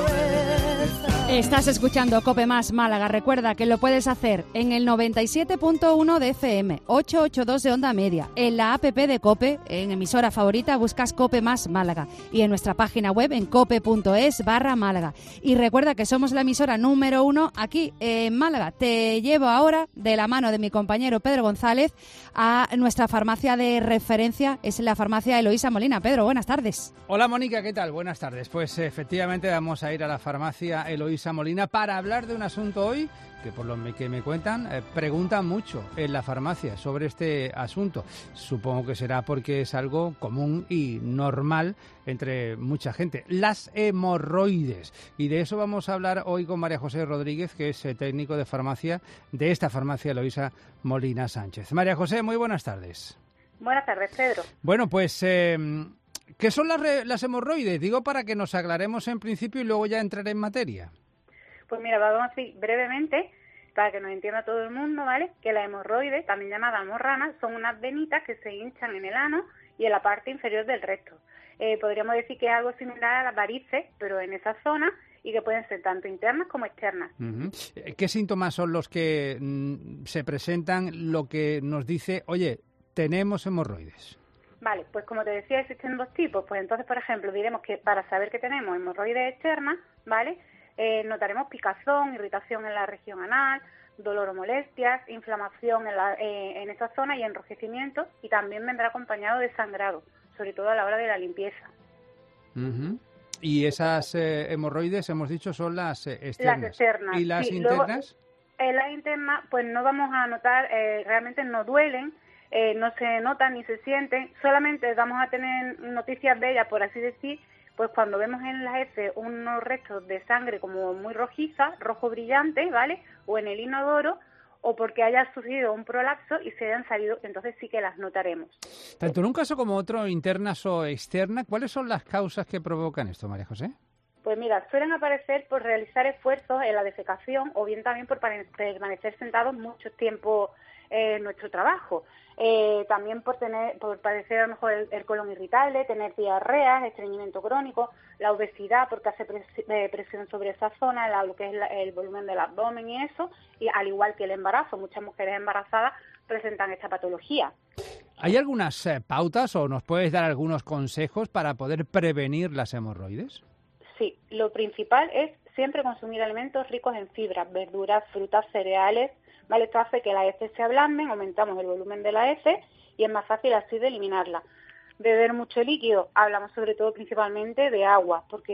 cabeza. Estás escuchando COPE Más Málaga. Recuerda que lo puedes hacer en el noventa y siete punto uno de F M, ochocientos ochenta y dos de onda media, en la app de COPE, en emisora favorita buscas COPE Más Málaga y en nuestra página web en cope.es barra Málaga. Y recuerda que somos la emisora número uno aquí en Málaga. Te llevo ahora de la mano de mi compañero Pedro González a nuestra farmacia de referencia, es la farmacia Eloísa Molina. Pedro, buenas tardes. Hola Mónica, ¿qué tal? Buenas tardes. Pues efectivamente vamos a ir a la farmacia Eloísa Molina para hablar de un asunto hoy que por lo que me cuentan eh, preguntan mucho en la farmacia sobre este asunto. Supongo que será porque es algo común y normal entre mucha gente. Las hemorroides. Y de eso vamos a hablar hoy con María José Rodríguez, que es eh, técnico de farmacia de esta farmacia Eloísa Molina Sánchez. María José, muy buenas tardes. Buenas tardes, Pedro. Bueno, pues eh, ¿qué son las, re- las hemorroides? Digo para que nos aclaremos en principio y luego ya entraré en materia. Pues mira, vamos a decir brevemente, para que nos entienda todo el mundo, ¿vale? Que las hemorroides, también llamadas hemorranas, son unas venitas que se hinchan en el ano y en la parte inferior del recto. Eh, podríamos decir que es algo similar a las varices, pero en esa zona, y que pueden ser tanto internas como externas. Uh-huh. ¿Qué síntomas son los que mm, se presentan, lo que nos dice, oye, tenemos hemorroides? Vale, pues como te decía, existen dos tipos. Pues entonces, por ejemplo, diremos que para saber que tenemos hemorroides externas, ¿vale?, Eh, notaremos picazón, irritación en la región anal, dolor o molestias, inflamación en, la, eh, en esa zona y enrojecimiento, y también vendrá acompañado de sangrado, sobre todo a la hora de la limpieza. Uh-huh. Y esas eh, hemorroides, hemos dicho, son las eh, externas. Las externas. ¿Y las sí, internas? Luego, en las internas, pues no vamos a notar, eh, realmente no duelen, eh, no se notan ni se sienten, solamente vamos a tener noticias de ellas, por así decir, pues cuando vemos en las heces unos restos de sangre como muy rojiza, rojo brillante, ¿vale?, o en el inodoro, o porque haya surgido un prolapso y se hayan salido, entonces sí que las notaremos. Tanto en un caso como otro, internas o externas, ¿cuáles son las causas que provocan esto, María José? Pues mira, suelen aparecer por realizar esfuerzos en la defecación o bien también por permanecer sentados mucho tiempo en nuestro trabajo. Eh, también por tener, por padecer a lo mejor el, el colon irritable, tener diarreas, estreñimiento crónico, la obesidad porque hace pres, eh, presión sobre esa zona, la, lo que es la, el volumen del abdomen y eso, y al igual que el embarazo, muchas mujeres embarazadas presentan esta patología. ¿Hay algunas eh, pautas o nos puedes dar algunos consejos para poder prevenir las hemorroides? Sí, lo principal es siempre consumir alimentos ricos en fibras, verduras, frutas, cereales, ¿vale? Esto hace que las heces se ablanden, aumentamos el volumen de la heces y es más fácil así de eliminarla. Beber mucho líquido, hablamos sobre todo principalmente de agua, porque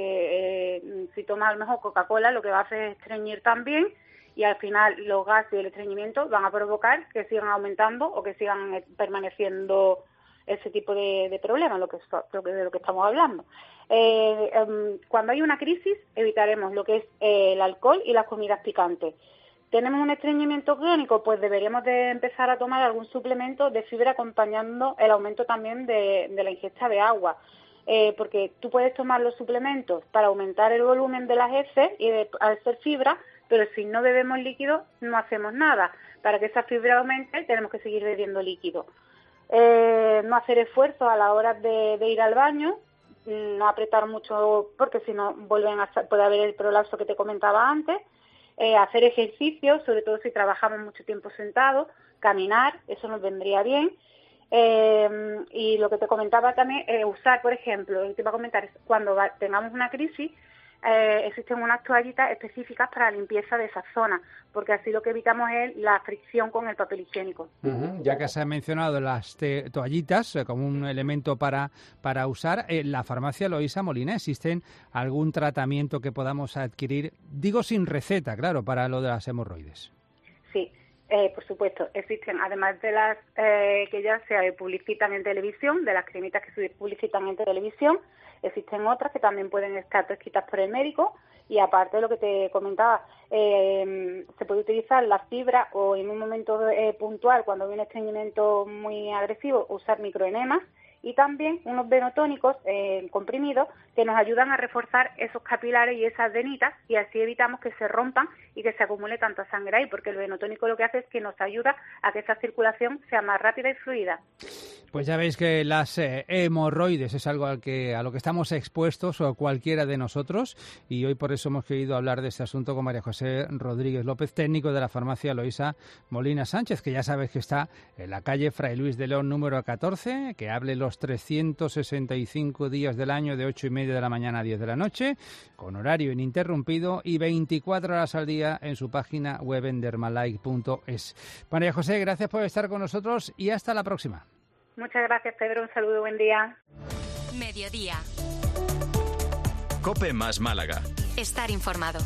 eh, si tomas a lo mejor Coca-Cola lo que va a hacer es estreñir también y al final los gases y el estreñimiento van a provocar que sigan aumentando o que sigan permaneciendo ese tipo de, de problemas, lo que, lo que, de lo que estamos hablando. Eh, eh, cuando hay una crisis evitaremos lo que es eh, el alcohol y las comidas picantes. ¿Tenemos un estreñimiento crónico? Pues deberíamos de empezar a tomar algún suplemento de fibra acompañando el aumento también de, de la ingesta de agua. Eh, porque tú puedes tomar los suplementos para aumentar el volumen de las heces y de, al ser fibra, pero si no bebemos líquido no hacemos nada. Para que esa fibra aumente tenemos que seguir bebiendo líquido. Eh, no hacer esfuerzo a la hora de, de ir al baño, no apretar mucho porque si no vuelven a, puede haber el prolapso que te comentaba antes. Eh, hacer ejercicio, sobre todo si trabajamos mucho tiempo sentados, caminar, eso nos vendría bien. Eh, y lo que te comentaba también, eh, usar, por ejemplo, lo que te iba a comentar es cuando va, tengamos una crisis, eh, existen unas toallitas específicas para la limpieza de esa zona, porque así lo que evitamos es la fricción con el papel higiénico. Uh-huh. Ya que se ha mencionado las te- toallitas eh, como un elemento para, para usar, en la farmacia Eloísa Molina, ¿existen algún tratamiento que podamos adquirir, digo sin receta, claro, para lo de las hemorroides? Sí, eh, por supuesto, existen, además de las eh, que ya se publicitan en televisión, de las cremitas que se publicitan en televisión, existen otras que también pueden estar prescritas por el médico. Y aparte de lo que te comentaba, eh, se puede utilizar la fibra o en un momento eh, puntual, cuando hay un estreñimiento muy agresivo, usar microenemas y también unos venotónicos eh, comprimidos que nos ayudan a reforzar esos capilares y esas venitas y así evitamos que se rompan y que se acumule tanta sangre ahí, porque el venotónico lo que hace es que nos ayuda a que esa circulación sea más rápida y fluida. Pues ya veis que las eh, hemorroides es algo al que, a lo que estamos expuestos o cualquiera de nosotros y hoy por eso hemos querido hablar de este asunto con María José Rodríguez López, técnico de la farmacia Eloísa Molina Sánchez, que ya sabes que está en la calle Fray Luis de León número catorce, que hable los trescientos sesenta y cinco días del año de ocho y media de la mañana a diez de la noche, con horario ininterrumpido y veinticuatro horas al día en su página web en dermalike punto es. María José, gracias por estar con nosotros y hasta la próxima. Muchas gracias, Pedro. Un saludo, buen día. Mediodía. COPE más Málaga. Estar informado.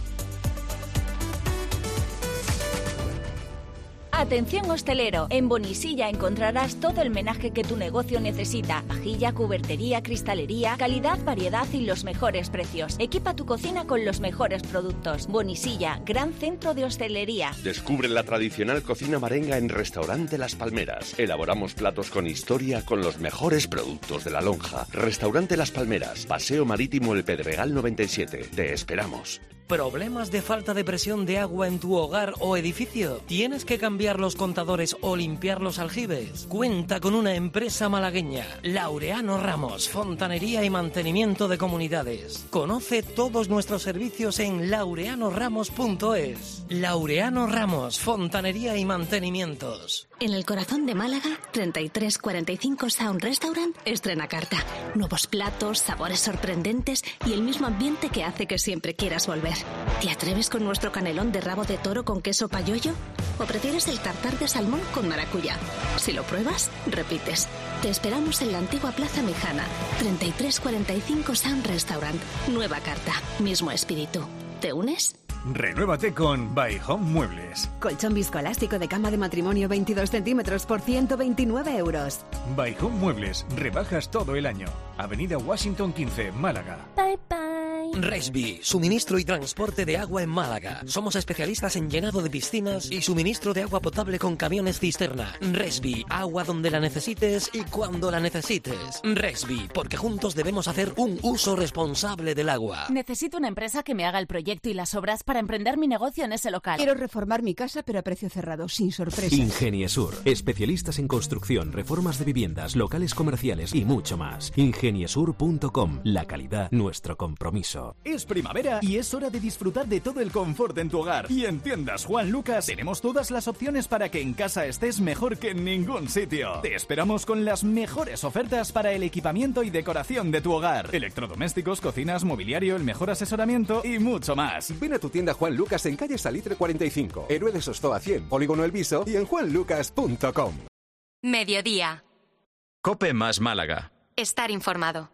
Atención hostelero, en Bonisilla encontrarás todo el menaje que tu negocio necesita. Vajilla, cubertería, cristalería, calidad, variedad y los mejores precios. Equipa tu cocina con los mejores productos. Bonisilla, gran centro de hostelería. Descubre la tradicional cocina marenga en Restaurante Las Palmeras. Elaboramos platos con historia con los mejores productos de la lonja. Restaurante Las Palmeras, Paseo Marítimo El Pedregal noventa y siete. Te esperamos. ¿Problemas de falta de presión de agua en tu hogar o edificio? ¿Tienes que cambiar los contadores o limpiar los aljibes? Cuenta con una empresa malagueña, Laureano Ramos, fontanería y mantenimiento de comunidades. Conoce todos nuestros servicios en laureano ramos punto es. Laureano Ramos, fontanería y mantenimientos. En el corazón de Málaga, treinta y tres cuarenta y cinco Sound Restaurant estrena carta. Nuevos platos, sabores sorprendentes y el mismo ambiente que hace que siempre quieras volver. ¿Te atreves con nuestro canelón de rabo de toro con queso payollo? ¿O prefieres el tartar de salmón con maracuyá? Si lo pruebas, repites. Te esperamos en la antigua Plaza Mijana. treinta y tres cuarenta y cinco Sound Restaurant. Nueva carta, mismo espíritu. ¿Te unes? Renuévate con By Home Muebles. Colchón viscoelástico de cama de matrimonio veintidós centímetros por ciento veintinueve euros. By Home Muebles, rebajas todo el año. Avenida Washington quince, Málaga. Bye bye. Resby, suministro y transporte de agua en Málaga. Somos especialistas en llenado de piscinas y suministro de agua potable con camiones cisterna. Resby, agua donde la necesites y cuando la necesites. Resby, porque juntos debemos hacer un uso responsable del agua. Necesito una empresa que me haga el proyecto y las obras para emprender mi negocio en ese local. Quiero reformar mi casa, pero a precio cerrado, sin sorpresas. Ingeniesur, especialistas en construcción, reformas de viviendas, locales comerciales y mucho más. ingeniesur punto com, la calidad, nuestro compromiso. Es primavera y es hora de disfrutar de todo el confort en tu hogar. Y en Tiendas Juan Lucas tenemos todas las opciones para que en casa estés mejor que en ningún sitio. Te esperamos con las mejores ofertas para el equipamiento y decoración de tu hogar. Electrodomésticos, cocinas, mobiliario, el mejor asesoramiento y mucho más. Ven a tu tienda Juan Lucas en calle Salitre cuarenta y cinco, Héroe de Sostoa cien, Polígono El Viso y en juan lucas punto com. Mediodía. COPE más Málaga. Estar informado.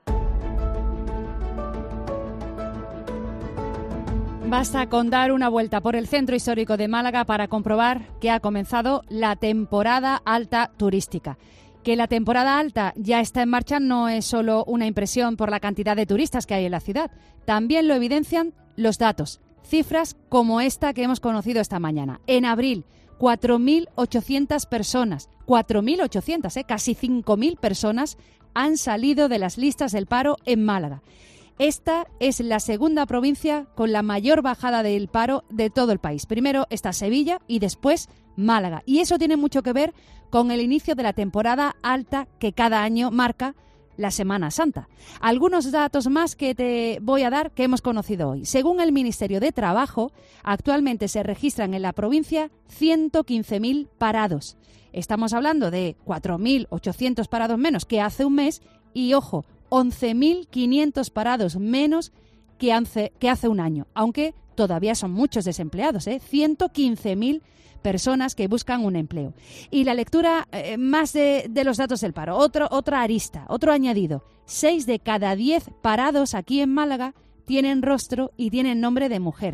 Basta con dar una vuelta por el centro histórico de Málaga para comprobar que ha comenzado la temporada alta turística. Que la temporada alta ya está en marcha no es solo una impresión por la cantidad de turistas que hay en la ciudad. También lo evidencian los datos. Cifras como esta que hemos conocido esta mañana. En abril, cuatro mil ochocientas personas, cuatro mil ochocientas, ¿eh? casi cinco mil personas han salido de las listas del paro en Málaga. Esta es la segunda provincia con la mayor bajada del paro de todo el país. Primero está Sevilla y después Málaga. Y eso tiene mucho que ver con el inicio de la temporada alta que cada año marca la Semana Santa. Algunos datos más que te voy a dar que hemos conocido hoy. Según el Ministerio de Trabajo, actualmente se registran en la provincia ciento quince mil parados. Estamos hablando de cuatro mil ochocientos parados menos que hace un mes y, ojo, once mil quinientos parados menos que hace, que hace un año, aunque todavía son muchos desempleados, ¿eh? ciento quince mil personas que buscan un empleo. Y la lectura eh, más de, de los datos del paro, otro, otra arista, otro añadido. Seis de cada diez parados aquí en Málaga tienen rostro y tienen nombre de mujer.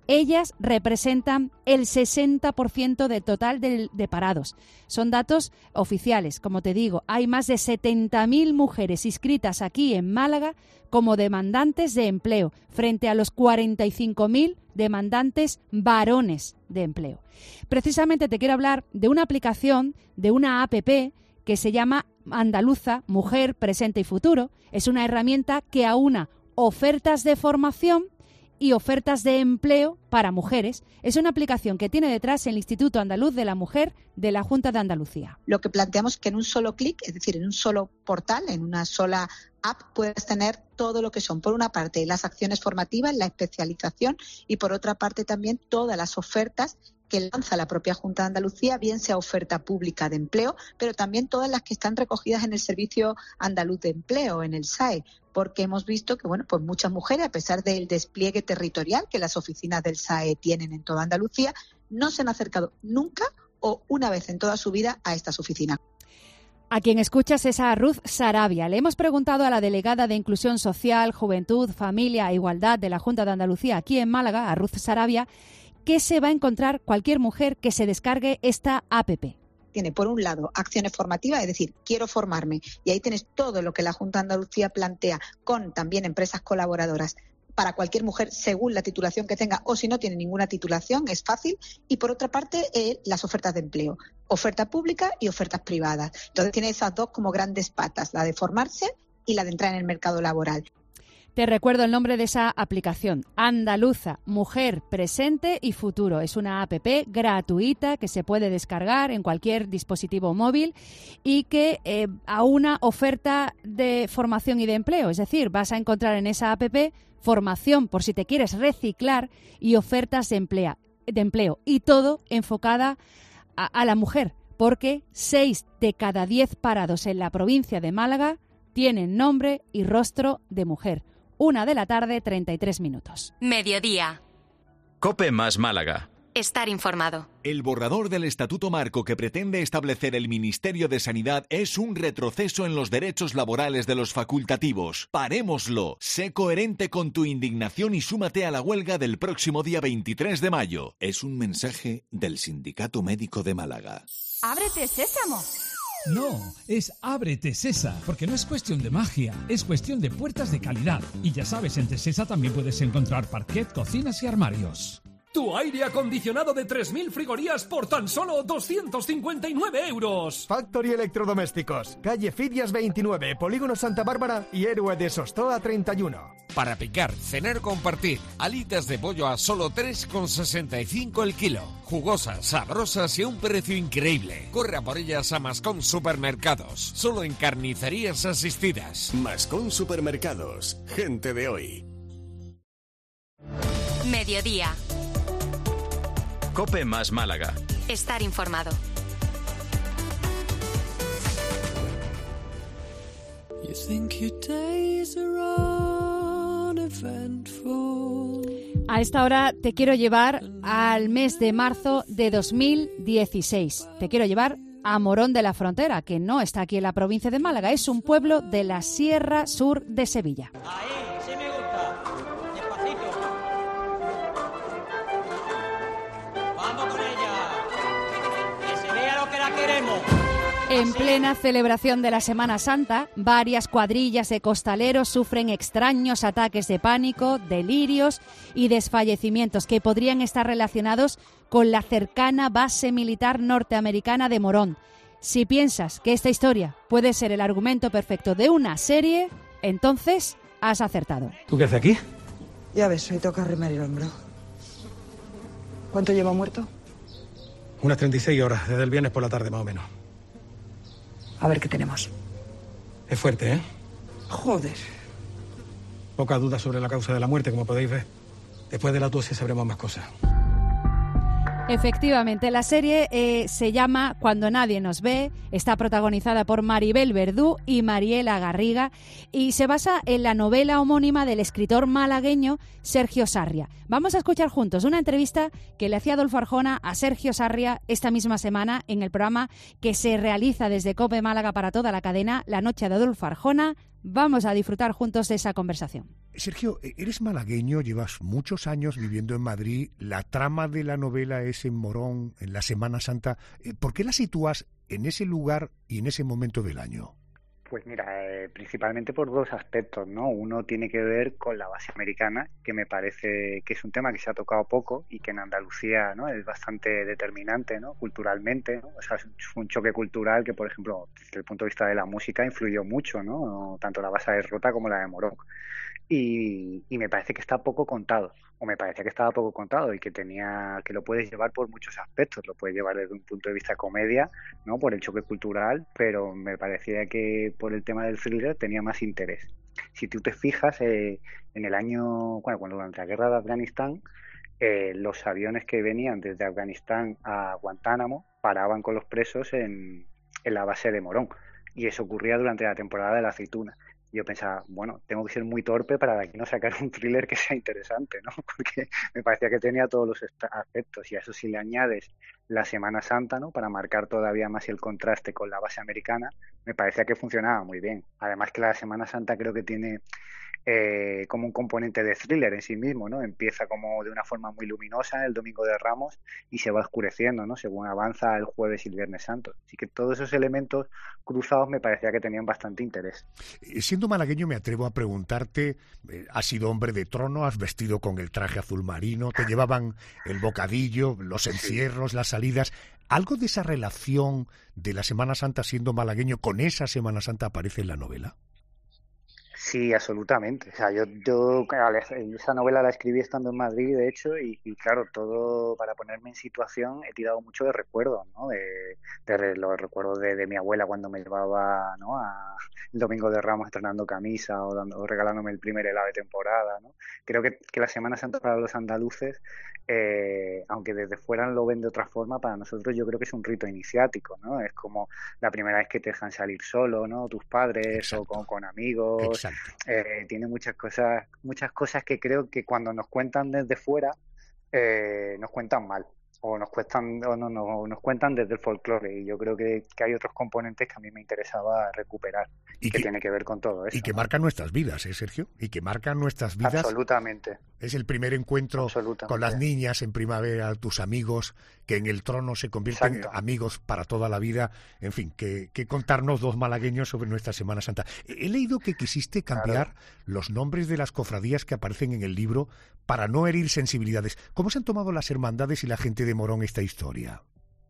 Ellas representan el sesenta por ciento del total de, de parados. Son datos oficiales, como te digo. Hay más de setenta mil mujeres inscritas aquí en Málaga como demandantes de empleo, frente a los cuarenta y cinco mil demandantes varones de empleo. Precisamente te quiero hablar de una aplicación, de una app que se llama Andaluza, Mujer, Presente y Futuro. Es una herramienta que aúna ofertas de formación y ofertas de empleo para mujeres. Es una aplicación que tiene detrás el Instituto Andaluz de la Mujer de la Junta de Andalucía. Lo que planteamos es que en un solo clic, es decir, en un solo portal, en una sola app, puedes tener todo lo que son, por una parte, las acciones formativas, la especialización y por otra parte también todas las ofertas que lanza la propia Junta de Andalucía, bien sea oferta pública de empleo, pero también todas las que están recogidas en el Servicio Andaluz de Empleo, en el S A E, porque hemos visto que bueno, pues muchas mujeres, a pesar del despliegue territorial que las oficinas del S A E tienen en toda Andalucía, no se han acercado nunca o una vez en toda su vida a estas oficinas. A quien escuchas es a Ruth Sarabia. Le hemos preguntado a la delegada de Inclusión Social, Juventud, Familia e Igualdad de la Junta de Andalucía aquí en Málaga, a Ruth Sarabia, ¿qué se va a encontrar cualquier mujer que se descargue esta app? Tiene, por un lado, acciones formativas, es decir, quiero formarme, y ahí tienes todo lo que la Junta de Andalucía plantea, con también empresas colaboradoras para cualquier mujer según la titulación que tenga, o si no tiene ninguna titulación, es fácil. Y por otra parte, eh, las ofertas de empleo, oferta pública y ofertas privadas. Entonces tiene esas dos como grandes patas, la de formarse y la de entrar en el mercado laboral. Te recuerdo el nombre de esa aplicación, Andaluza, Mujer, Presente y Futuro. Es una app gratuita que se puede descargar en cualquier dispositivo móvil y que eh, aúna oferta de formación y de empleo. Es decir, vas a encontrar en esa app formación por si te quieres reciclar y ofertas de, emplea, de empleo. Y todo enfocada a, a la mujer, porque seis de cada diez parados en la provincia de Málaga tienen nombre y rostro de mujer. Una de la tarde, treinta y tres minutos. Mediodía. COPE más Málaga. Estar informado. El borrador del Estatuto Marco que pretende establecer el Ministerio de Sanidad es un retroceso en los derechos laborales de los facultativos. Parémoslo. Sé coherente con tu indignación y súmate a la huelga del próximo día veintitrés de mayo. Es un mensaje del Sindicato Médico de Málaga. ¡Ábrete, sésamo! No, es Ábrete Sesa, porque no es cuestión de magia, es cuestión de puertas de calidad. Y ya sabes, en Tesesa también puedes encontrar parquet, cocinas y armarios. Tu aire acondicionado de tres mil frigorías por tan solo doscientos cincuenta y nueve euros. Factory Electrodomésticos, calle Fidias veintinueve, Polígono Santa Bárbara y Héroe de Sostoa treinta y uno. Para picar, cenar, compartir, alitas de pollo a solo tres con sesenta y cinco el kilo. Jugosas, sabrosas y a un precio increíble. Corre a por ellas a Mascón Supermercados, solo en carnicerías asistidas. Mascón Supermercados, gente de hoy. Mediodía. COPE más Málaga. Estar informado. You think your days are uneventful. A esta hora te quiero llevar al mes de marzo de dos mil dieciséis. Te quiero llevar a Morón de la Frontera, que no está aquí en la provincia de Málaga. Es un pueblo de la Sierra Sur de Sevilla. Ahí, sí me gusta. Despacito. Vamos con ella. Que se vea lo que la queremos. En plena celebración de la Semana Santa, varias cuadrillas de costaleros sufren extraños ataques de pánico, delirios y desfallecimientos que podrían estar relacionados con la cercana base militar norteamericana de Morón. Si piensas que esta historia puede ser el argumento perfecto de una serie, entonces has acertado. ¿Tú qué haces aquí? Ya ves, hoy toca arrimar el hombro. ¿Cuánto lleva muerto? Unas treinta y seis horas, desde el viernes por la tarde más o menos. A ver qué tenemos. Es fuerte, ¿eh? Joder. Poca duda sobre la causa de la muerte, como podéis ver. Después de la autopsia sabremos más cosas. Efectivamente, la serie eh, se llama Cuando nadie nos ve, está protagonizada por Maribel Verdú y Mariela Garriga y se basa en la novela homónima del escritor malagueño Sergio Sarria. Vamos a escuchar juntos una entrevista que le hacía Adolfo Arjona a Sergio Sarria esta misma semana en el programa que se realiza desde COPE Málaga para toda la cadena, La Noche de Adolfo Arjona. Vamos a disfrutar juntos de esa conversación. Sergio, eres malagueño, llevas muchos años viviendo en Madrid, la trama de la novela es en Morón, en la Semana Santa. ¿Por qué la sitúas en ese lugar y en ese momento del año? Pues mira, eh, principalmente por dos aspectos, ¿no? Uno tiene que ver con la base americana, que me parece que es un tema que se ha tocado poco y que en Andalucía, ¿no?, es bastante determinante, ¿no?, culturalmente, ¿no? O sea, es un choque cultural que, por ejemplo, desde el punto de vista de la música influyó mucho, ¿no? Tanto la base de Rota como la de Morón. Y, y me parece que está poco contado, o me parecía que estaba poco contado y que tenía que lo puedes llevar por muchos aspectos. Lo puedes llevar desde un punto de vista comedia, ¿no?, por el choque cultural, pero me parecía que por el tema del thriller tenía más interés. Si tú te fijas, eh, en el año, bueno, cuando durante la guerra de Afganistán, eh, los aviones que venían desde Afganistán a Guantánamo paraban con los presos en, en la base de Morón, y eso ocurría durante la temporada de la aceituna. Yo pensaba, bueno, tengo que ser muy torpe para de aquí no sacar un thriller que sea interesante, ¿no? Porque me parecía que tenía todos los aspectos, y a eso si le añades la Semana Santa, ¿no?, para marcar todavía más el contraste con la base americana, me parecía que funcionaba muy bien. Además que la Semana Santa creo que tiene eh, como un componente de thriller en sí mismo, ¿no? Empieza como de una forma muy luminosa el Domingo de Ramos y se va oscureciendo, ¿no?, según avanza el Jueves y el Viernes Santo. Así que todos esos elementos cruzados me parecía que tenían bastante interés. Siendo malagueño me atrevo a preguntarte, eh, has sido hombre de trono, has vestido con el traje azul marino, te llevaban el bocadillo, los encierros, las salidas. ¿Algo de esa relación de la Semana Santa siendo malagueño con esa Semana Santa aparece en la novela? Sí, absolutamente. O sea, yo, yo esa novela la escribí estando en Madrid, de hecho, y, y claro, todo para ponerme en situación he tirado mucho de recuerdos, ¿no? De, de los recuerdos de, de mi abuela cuando me llevaba, ¿no?, a el Domingo de Ramos estrenando camisa o, dando, o regalándome el primer helado de temporada, ¿no? Creo que, que la Semana Santa para los andaluces, eh, aunque desde fuera lo ven de otra forma, para nosotros yo creo que es un rito iniciático, ¿no? Es como la primera vez que te dejan salir solo, ¿no?, tus padres. Exacto. O con, con amigos. Exacto. Eh, tiene muchas cosas, muchas cosas que creo que cuando nos cuentan desde fuera eh, nos cuentan mal, o nos cuentan o no, no nos cuentan desde el folclore, y yo creo que, que hay otros componentes que a mí me interesaba recuperar y que, que tiene que ver con todo eso. Y que, ¿no?, marcan nuestras vidas, ¿eh, Sergio? Y que marcan nuestras vidas. Absolutamente. Es el primer encuentro con las niñas en primavera, tus amigos, que en el trono se convierten en amigos para toda la vida. En fin, que, que contarnos dos malagueños sobre nuestra Semana Santa. He leído que quisiste cambiar claro. los nombres de las cofradías que aparecen en el libro para no herir sensibilidades. ¿Cómo se han tomado las hermandades y la gente de Morón esta historia?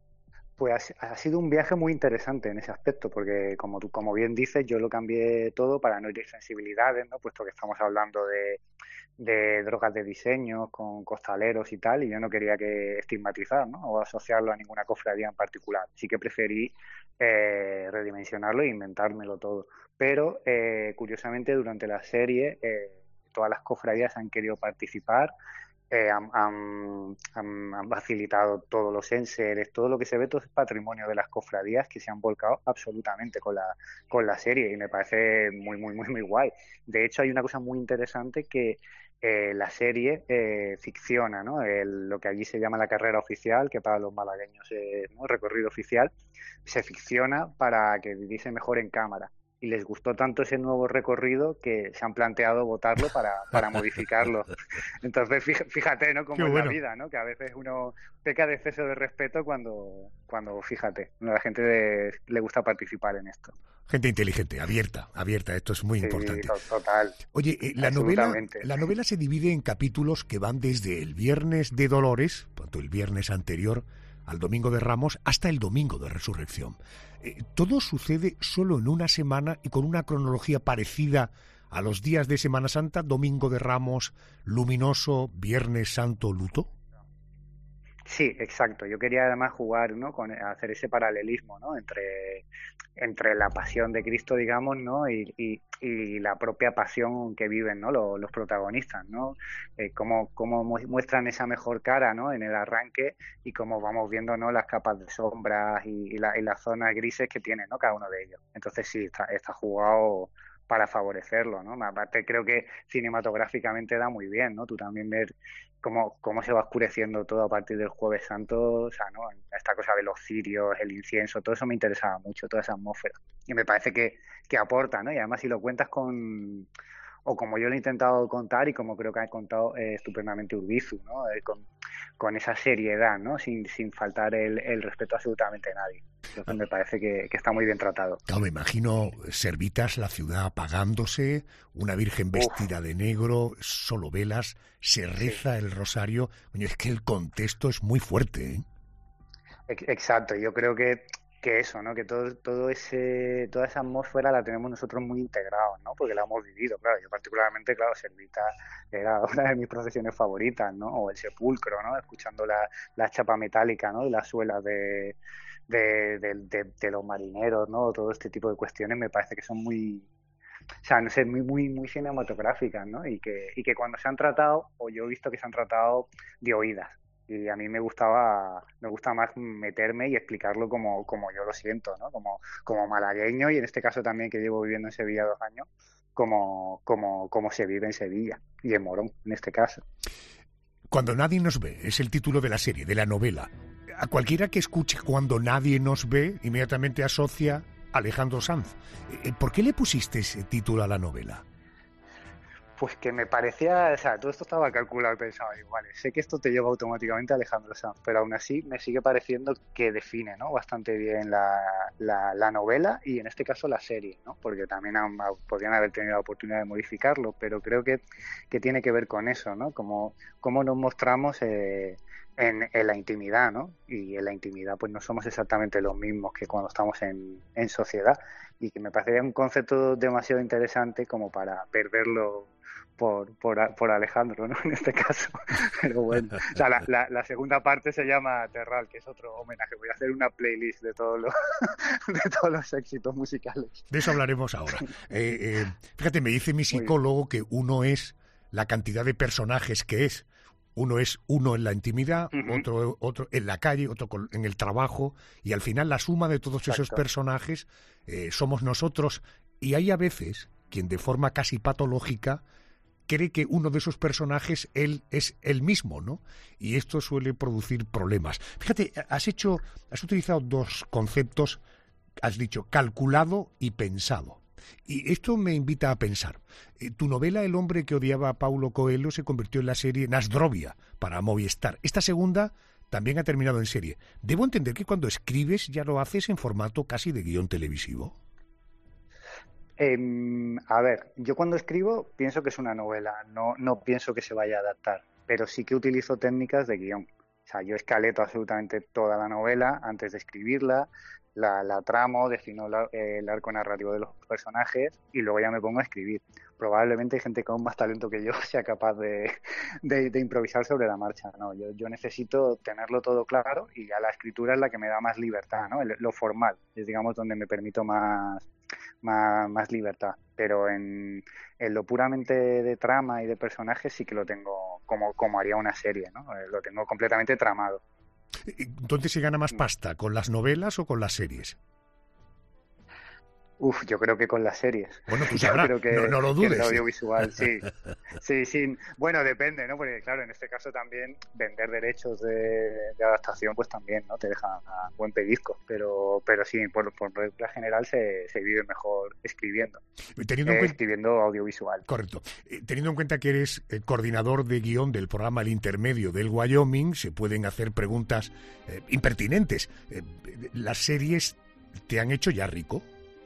Pues ha sido un viaje muy interesante en ese aspecto, porque como tú, como bien dices, yo lo cambié todo para no herir sensibilidades, ¿no?, puesto que estamos hablando de, de drogas de diseño con costaleros y tal, y yo no quería que estigmatizar, ¿no?, o asociarlo a ninguna cofradía en particular. Sí que preferí eh, redimensionarlo e inventármelo todo. Pero, eh, curiosamente, durante la serie, eh, todas las cofradías han querido participar. Eh, han, han, han, han facilitado todos los enseres, todo lo que se ve, todo es patrimonio de las cofradías que se han volcado absolutamente con la con la serie, y me parece muy, muy, muy, muy guay. De hecho, hay una cosa muy interesante que eh, la serie eh, ficciona, ¿no?, el, lo que allí se llama la carrera oficial, que para los malagueños es, ¿no?, el recorrido oficial, se ficciona para que viviese mejor en cámara. Y les gustó tanto ese nuevo recorrido que se han planteado votarlo para, para modificarlo. Entonces, fíjate, ¿no?, como en la vida, ¿no?, que a veces uno peca de exceso de respeto cuando, cuando fíjate, a la gente de, le gusta participar en esto. Gente inteligente, abierta, abierta, esto es muy sí, importante. Total. Oye, eh, la novela, la novela se divide en capítulos que van desde el Viernes de Dolores, tanto el viernes anterior al Domingo de Ramos, hasta el Domingo de Resurrección. Eh, todo sucede solo en una semana y con una cronología parecida a los días de Semana Santa, Domingo de Ramos, luminoso, Viernes Santo, luto. Sí, exacto. Yo quería además jugar, ¿no?, con hacer ese paralelismo, ¿no?, entre entre la pasión de Cristo, digamos, ¿no?, y, y, y la propia pasión que viven, ¿no?, los, los protagonistas, ¿no? Eh, cómo, cómo muestran esa mejor cara, ¿no?, en el arranque, y cómo vamos viendo, ¿no?, las capas de sombras y, y, la, y las zonas grises que tiene, ¿no?, cada uno de ellos. Entonces sí, está, está jugado para favorecerlo, ¿no? Aparte creo que cinematográficamente da muy bien, ¿no? Tú también ver cómo, cómo se va oscureciendo todo a partir del Jueves Santo, o sea, ¿no?, esta cosa de los cirios, el incienso, todo eso me interesaba mucho, toda esa atmósfera. Y me parece que, que aporta, ¿no? Y además si lo cuentas con, o como yo lo he intentado contar y como creo que ha contado eh, estupendamente Urbizu, ¿no? Eh, con, con esa seriedad, ¿no? Sin, sin faltar el, el respeto a absolutamente nadie. Entonces me parece que, que está muy bien tratado. Claro, me imagino Servitas, la ciudad apagándose, una virgen vestida Uf. de negro, solo velas, se reza sí. el rosario. Oye, es que el contexto es muy fuerte, ¿eh? Exacto, yo creo que que eso, ¿no? Que todo, todo ese, toda esa atmósfera la tenemos nosotros muy integrados, ¿no? Porque la hemos vivido, claro. Yo particularmente, claro, Servitas era una de mis procesiones favoritas, ¿no? O el sepulcro, ¿no? Escuchando la, la chapa metálica, ¿no? De las suelas de, de, de, de, de los marineros, ¿no? Todo este tipo de cuestiones me parece que son muy, o sea, no sé, muy, muy, muy cinematográficas, ¿no? Y que, y que cuando se han tratado, o yo he visto que se han tratado de oídas. Y a mí me gustaba, me gusta más meterme y explicarlo como, como yo lo siento, ¿no? Como, como malagueño, y en este caso también que llevo viviendo en Sevilla dos años, como, como, como se vive en Sevilla, y en Morón, en este caso. Cuando nadie nos ve, es el título de la serie, de la novela. A cualquiera que escuche Cuando nadie nos ve, inmediatamente asocia a Alejandro Sanz. ¿Por qué le pusiste ese título a la novela? Pues que me parecía, o sea, todo esto estaba calculado y pensaba, igual, sé que esto te lleva automáticamente a Alejandro Sanz, pero aún así me sigue pareciendo que define, ¿no? Bastante bien la, la, la novela y en este caso la serie, ¿no? Porque también han, podrían haber tenido la oportunidad de modificarlo, pero creo que, que tiene que ver con eso, ¿no? Como, cómo nos mostramos eh, en, en la intimidad, ¿no? Y en la intimidad pues no somos exactamente los mismos que cuando estamos en, en sociedad, y que me parecería un concepto demasiado interesante como para perderlo Por, por, por Alejandro, ¿no? En este caso. Pero bueno, o sea, la, la, la segunda parte se llama Terral, que es otro homenaje. Voy a hacer una playlist de todos los de todos los éxitos musicales. De eso hablaremos ahora. Eh, eh, fíjate, me dice mi psicólogo que uno es la cantidad de personajes que es. Uno es uno en la intimidad, uh-huh. otro otro en la calle, otro en el trabajo, y al final la suma de todos Exacto. esos personajes eh, somos nosotros. Y hay a veces quien de forma casi patológica cree que uno de esos personajes él es el mismo, ¿no? Y esto suele producir problemas. Fíjate, has hecho, has utilizado dos conceptos, has dicho calculado y pensado. Y esto me invita a pensar. Eh, tu novela El hombre que odiaba a Paulo Coelho se convirtió en la serie Nasdrovia para Movistar. Esta segunda también ha terminado en serie. ¿Debo entender que cuando escribes ya lo haces en formato casi de guión televisivo? Eh, a ver, yo cuando escribo pienso que es una novela, no, no pienso que se vaya a adaptar, pero sí que utilizo técnicas de guión. O sea, yo escaleto absolutamente toda la novela antes de escribirla, la, la tramo, defino la, eh, el arco narrativo de los personajes y luego ya me pongo a escribir. Probablemente hay gente con más talento que yo sea capaz de, de, de improvisar sobre la marcha. No, yo, yo necesito tenerlo todo claro y ya la escritura es la que me da más libertad, ¿no? El, lo formal es, digamos, donde me permito más... Más, más libertad, pero en, en lo puramente de trama y de personajes sí que lo tengo como, como haría una serie, ¿no? Lo tengo completamente tramado. ¿Dónde se gana más pasta? ¿Con las novelas o con las series? Uf, yo creo que con las series. Bueno, tú sabrás, creo que, no, no lo dudes. Que el audiovisual, sí. Sí, sí. Bueno, depende, ¿no? Porque, claro, en este caso también vender derechos de, de adaptación, pues también, ¿no? Te deja a buen pellizco. Pero pero sí, por, por regla general se, se vive mejor escribiendo. Teniendo en eh, cuenta... Escribiendo audiovisual. Correcto. Eh, teniendo en cuenta que eres el coordinador de guión del programa El Intermedio del Wyoming, se pueden hacer preguntas eh, impertinentes. Eh, ¿Las series te han hecho ya rico?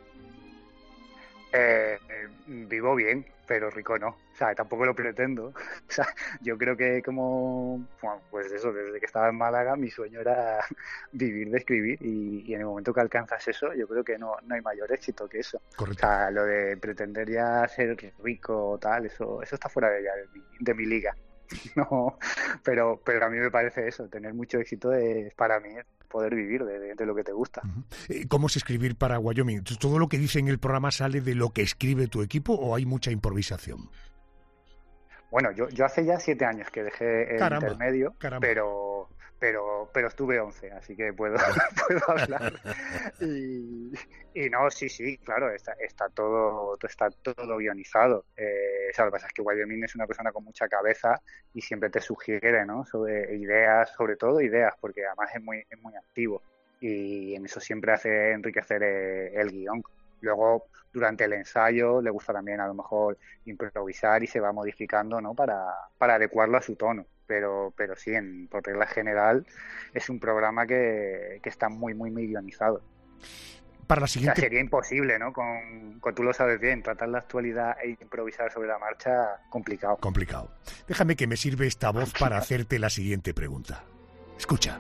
Eh, eh, vivo bien, pero rico no. O sea, tampoco lo pretendo. O sea, yo creo que como, bueno, pues eso, desde que estaba en Málaga, mi sueño era vivir de escribir y, y en el momento que alcanzas eso, yo creo que no, no hay mayor éxito que eso. Correcto. O sea, lo de pretender ya ser rico o tal, eso, eso está fuera de, ya de, mi, de mi liga. No, pero, pero a mí me parece eso, tener mucho éxito es, para mí es poder vivir de, de, de lo que te gusta. Uh-huh. ¿Cómo es escribir para Wyoming? ¿Todo lo que dice en el programa sale de lo que escribe tu equipo o hay mucha improvisación? Bueno, yo, yo hace ya siete años que dejé el caramba, intermedio, caramba. pero pero pero estuve once, así que puedo puedo hablar. Y, y no, sí, sí, claro, está está todo está todo guionizado. Eh, o sea, lo que pasa es que Wyoming es una persona con mucha cabeza y siempre te sugiere, ¿no? Sobre ideas, sobre todo ideas, porque además es muy es muy activo y en eso siempre hace enriquecer el, el guión. Luego, durante el ensayo, le gusta también a lo mejor improvisar y se va modificando, ¿no? Para, para adecuarlo a su tono. Pero, pero sí, en, por regla general, es un programa que, que está muy, muy, muy guionizado. Para la siguiente... O sea, sería imposible, ¿no? Con, con, tú lo sabes bien, tratar la actualidad e improvisar sobre la marcha, complicado. Complicado. Déjame que me sirve esta voz para hacerte la siguiente pregunta. Escucha.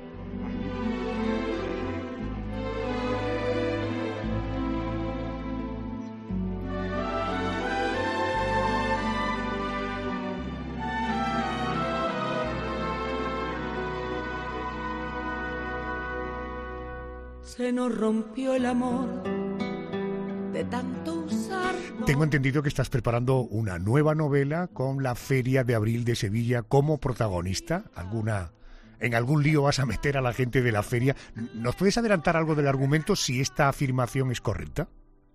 Se nos rompió el amor de tanto usar. Tengo entendido que estás preparando una nueva novela con la Feria de Abril de Sevilla como protagonista. ¿Alguna, en algún lío vas a meter a la gente de la feria? ¿Nos puedes adelantar algo del argumento si esta afirmación es correcta?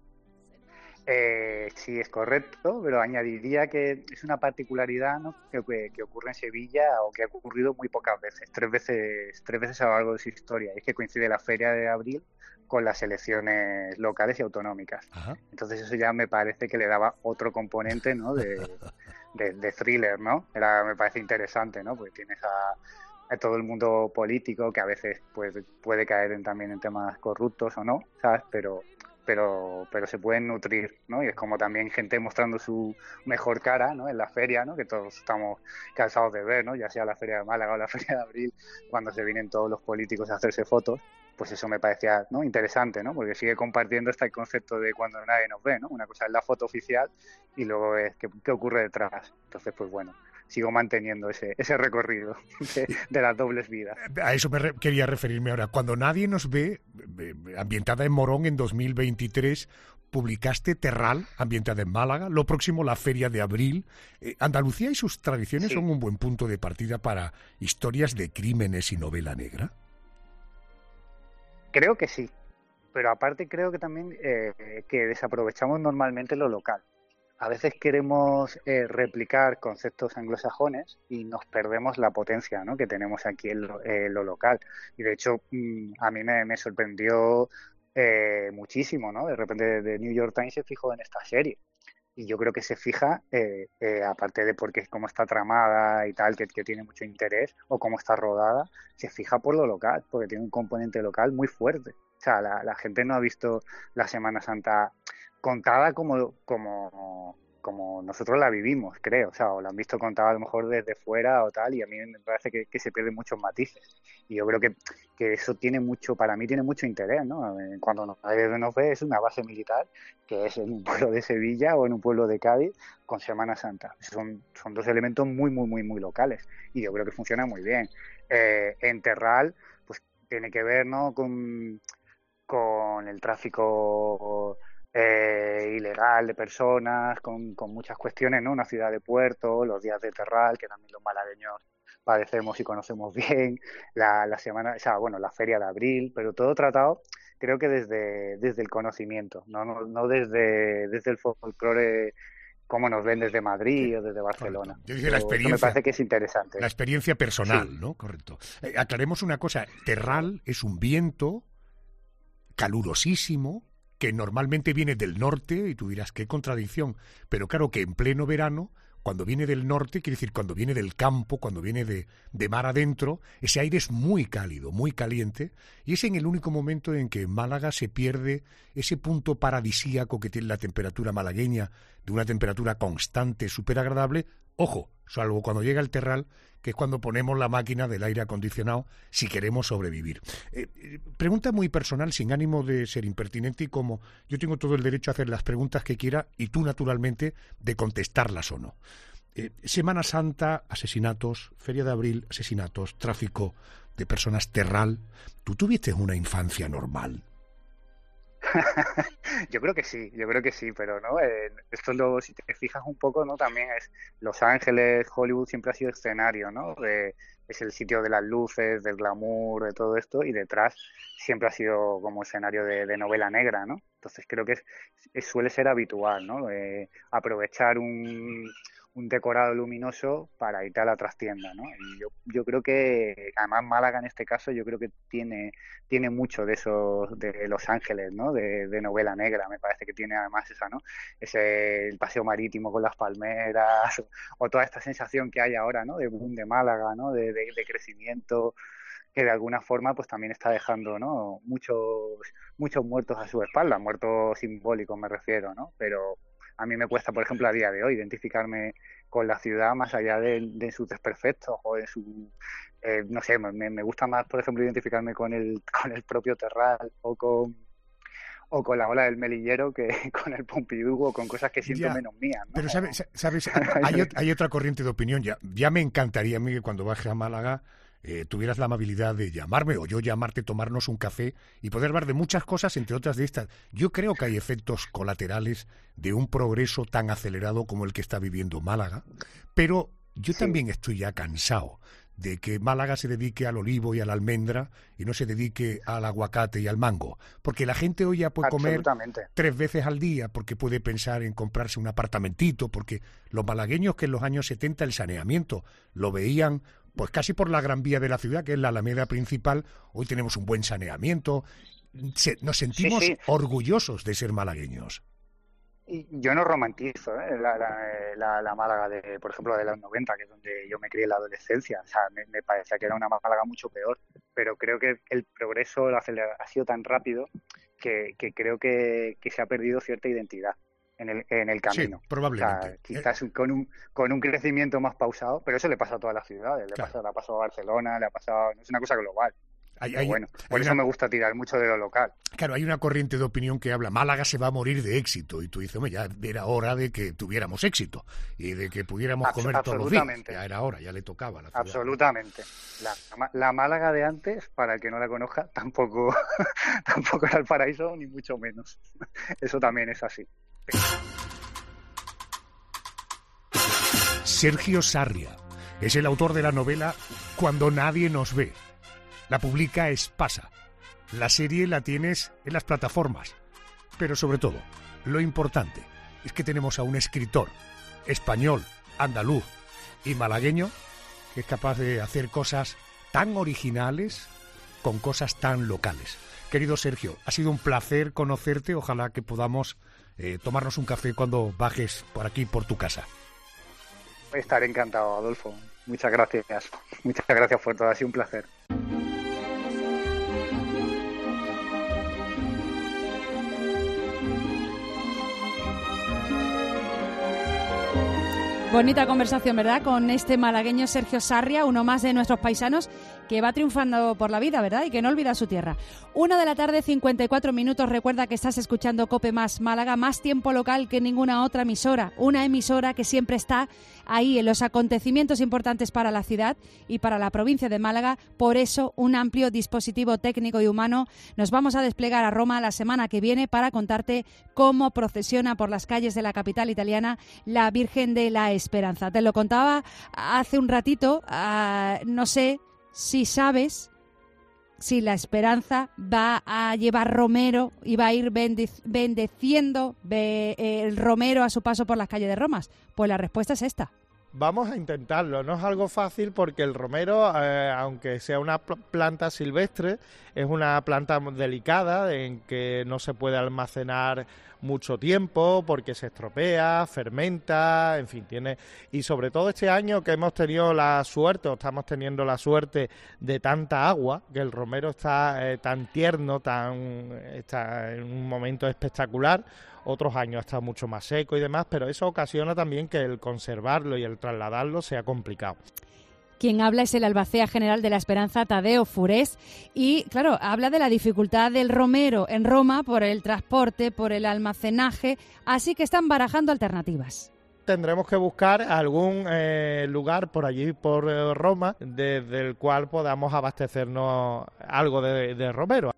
Eh, sí, es correcto, pero añadiría que es una particularidad, ¿no? que, que, que ocurre en Sevilla o que ha ocurrido muy pocas veces, tres veces, tres veces a lo largo de su historia. Es que coincide la Feria de Abril con las elecciones locales y autonómicas. Ajá. Entonces eso ya me parece que le daba otro componente, ¿no? de, de, de thriller, ¿no? Era, me parece interesante, ¿no? Porque tienes a, a todo el mundo político que a veces pues, puede caer en, también en temas corruptos o no, ¿sabes? Pero... pero pero se pueden nutrir, ¿no? Y es como también gente mostrando su mejor cara, ¿no? En la feria, ¿no? Que todos estamos cansados de ver, ¿no? Ya sea la Feria de Málaga o la Feria de Abril, cuando se vienen todos los políticos a hacerse fotos, pues eso me parecía, ¿no? Interesante, ¿no? Porque sigue compartiendo este concepto de cuando nadie nos ve, ¿no? Una cosa es la foto oficial y luego es qué, qué ocurre detrás. Entonces, pues bueno, sigo manteniendo ese ese recorrido de, de las dobles vidas. A eso me re- quería referirme ahora. Cuando nadie nos ve, ambientada en Morón en dos mil veintitrés, publicaste Terral, ambientada en Málaga. Lo próximo, la Feria de Abril. Eh, Andalucía y sus tradiciones sí. son un buen punto de partida para historias de crímenes y novela negra. Creo que sí, pero aparte creo que también eh, que desaprovechamos normalmente lo local. A veces queremos eh, replicar conceptos anglosajones y nos perdemos la potencia, ¿no? que tenemos aquí en lo, eh, lo local. Y de hecho, mmm, a mí me, me sorprendió eh, muchísimo, ¿no? De repente The New York Times se fijó en esta serie. Y yo creo que se fija, eh, eh, aparte de porque cómo está tramada y tal, que, que tiene mucho interés, o cómo está rodada, se fija por lo local, porque tiene un componente local muy fuerte. O sea, la, la gente no ha visto la Semana Santa contada como, como, como nosotros la vivimos, creo. O sea, o la han visto contada a lo mejor desde fuera o tal, y a mí me parece que, que se pierden muchos matices. Y yo creo que, que eso tiene mucho, para mí tiene mucho interés, ¿no? Cuando nadie nos ve es una base militar, que es en un pueblo de Sevilla o en un pueblo de Cádiz con Semana Santa. Son, son dos elementos muy, muy, muy, muy locales. Y yo creo que funciona muy bien. Eh, en Terral, pues tiene que ver, ¿no? Con, con el tráfico Eh, ilegal de personas, con, con muchas cuestiones, ¿no? Una ciudad de puerto, los días de Terral, que también los malagueños padecemos y conocemos bien, la, la semana, o sea, bueno, la Feria de Abril, pero todo tratado, creo que desde, desde el conocimiento, no, no, no desde, desde el folclore como nos ven desde Madrid sí, o desde Barcelona. Yo dije la experiencia, me parece que es interesante. La experiencia personal, sí. ¿no? Correcto. Eh, aclaremos una cosa, Terral es un viento calurosísimo, que normalmente viene del norte, y tú dirás, qué contradicción, pero claro que en pleno verano, cuando viene del norte, quiere decir cuando viene del campo, cuando viene de, de mar adentro, ese aire es muy cálido, muy caliente, y es en el único momento en que en Málaga se pierde ese punto paradisíaco que tiene la temperatura malagueña, de una temperatura constante, súper agradable, ojo, salvo cuando llega el Terral, que es cuando ponemos la máquina del aire acondicionado si queremos sobrevivir. Eh, eh, pregunta muy personal, sin ánimo de ser impertinente, y como yo tengo todo el derecho a hacer las preguntas que quiera y tú, naturalmente, de contestarlas o no. Eh, Semana Santa, asesinatos, Feria de Abril, asesinatos, tráfico de personas, Terral. ¿Tú tuviste una infancia normal? Yo creo que sí, yo creo que sí, pero no, eh, esto es lo, si te fijas un poco, ¿no? También es Los Ángeles, Hollywood siempre ha sido escenario, ¿no? De, es el sitio de las luces, del glamour, de todo esto, y detrás siempre ha sido como escenario de, de novela negra, ¿no? Entonces creo que es, es, suele ser habitual, ¿no? Eh, aprovechar un, un decorado luminoso para irte a la trastienda, ¿no? Y yo, yo creo que, además Málaga en este caso, yo creo que tiene tiene mucho de esos, de Los Ángeles, ¿no? De, de novela negra, me parece que tiene además esa, ¿no? Ese, el paseo marítimo con las palmeras, o toda esta sensación que hay ahora, ¿no? De boom de Málaga, ¿no? De, de, de crecimiento, que de alguna forma pues también está dejando, ¿no? Muchos, muchos muertos a su espalda, muertos simbólicos me refiero, ¿no? Pero a mí me cuesta, por ejemplo, a día de hoy identificarme con la ciudad más allá de, de sus desperfectos o de su, eh, no sé, me, me gusta más, por ejemplo, identificarme con el con el propio Terral o con o con la ola del Melillero que con el Pompidou o con cosas que siento ya, menos mías, ¿no? Pero sabes, sabes hay, hay otra corriente de opinión, ya, ya me encantaría a mí que cuando baje a Málaga Eh, tuvieras la amabilidad de llamarme o yo llamarte, tomarnos un café y poder hablar de muchas cosas, entre otras de estas. Yo creo que hay efectos colaterales de un progreso tan acelerado como el que está viviendo Málaga, pero yo sí. también estoy ya cansado de que Málaga se dedique al olivo y a la almendra y no se dedique al aguacate y al mango, porque la gente hoy ya puede comer tres veces al día, porque puede pensar en comprarse un apartamentito, porque los malagueños que en los años setenta el saneamiento lo veían pues casi por la Gran Vía de la ciudad, que es la Alameda principal, hoy tenemos un buen saneamiento, se, nos sentimos sí, sí. orgullosos de ser malagueños. Y yo no romantizo ¿eh? la, la, la, la Málaga, de, por ejemplo, de los noventa, que es donde yo me crié en la adolescencia. O sea, me, me parecía que era una Málaga mucho peor, pero creo que el progreso la ha sido tan rápido que, que creo que, que se ha perdido cierta identidad en el, en el camino. Sí, probablemente. O sea, quizás con un con un crecimiento más pausado, pero eso le pasa a todas las ciudades. Le, claro. pasa, le ha pasado a Barcelona, le ha pasado... Es una cosa global. Hay, hay, bueno, por eso una... me gusta tirar mucho de lo local. Claro, hay una corriente de opinión que habla, Málaga se va a morir de éxito, y tú dices, hombre, ya era hora de que tuviéramos éxito y de que pudiéramos Abs- comer todos los días. Ya era hora, ya le tocaba a la ciudad. Absolutamente. La, la Málaga de antes, para el que no la conozca, tampoco, tampoco era el paraíso, ni mucho menos. Eso también es así. Sergio Sarria es el autor de la novela Cuando nadie nos ve. La publica Espasa. La serie la tienes en las plataformas. Pero sobre todo, lo importante es que tenemos a un escritor español, andaluz y malagueño que es capaz de hacer cosas tan originales con cosas tan locales. Querido Sergio, ha sido un placer conocerte. Ojalá que podamos eh, tomarnos un café cuando bajes por aquí, por tu casa. Estaré encantado, Adolfo. Muchas gracias. Muchas gracias por todo. Ha sido un placer. Bonita conversación, ¿verdad? Con este malagueño Sergio Sarria, uno más de nuestros paisanos que va triunfando por la vida, ¿verdad? Y que no olvida su tierra. Una de la tarde, cincuenta y cuatro minutos. Recuerda que estás escuchando COPE Más Málaga, más tiempo local que ninguna otra emisora. Una emisora que siempre está ahí en los acontecimientos importantes para la ciudad y para la provincia de Málaga. Por eso, un amplio dispositivo técnico y humano. Nos vamos a desplegar a Roma la semana que viene para contarte cómo procesiona por las calles de la capital italiana la Virgen de la Esperanza. Te lo contaba hace un ratito, uh, no sé si sabes si la Esperanza va a llevar romero y va a ir bendec- bendeciendo be- el romero a su paso por las calles de Roma. Pues la respuesta es esta. Vamos a intentarlo, no es algo fácil porque el romero, eh, aunque sea una pl- planta silvestre, es una planta delicada en que no se puede almacenar mucho tiempo porque se estropea, fermenta, en fin, tiene... Y sobre todo este año que hemos tenido la suerte, o estamos teniendo la suerte de tanta agua, que el romero está eh, tan tierno, tan está en un momento espectacular. Otros años está mucho más seco y demás, pero eso ocasiona también que el conservarlo y el trasladarlo sea complicado. Quien habla es el albacea general de la Esperanza, Tadeo Furés, y claro, habla de la dificultad del romero en Roma por el transporte, por el almacenaje, así que están barajando alternativas. Tendremos que buscar algún eh, lugar por allí, por eh, Roma, desde el cual podamos abastecernos algo de, de romero.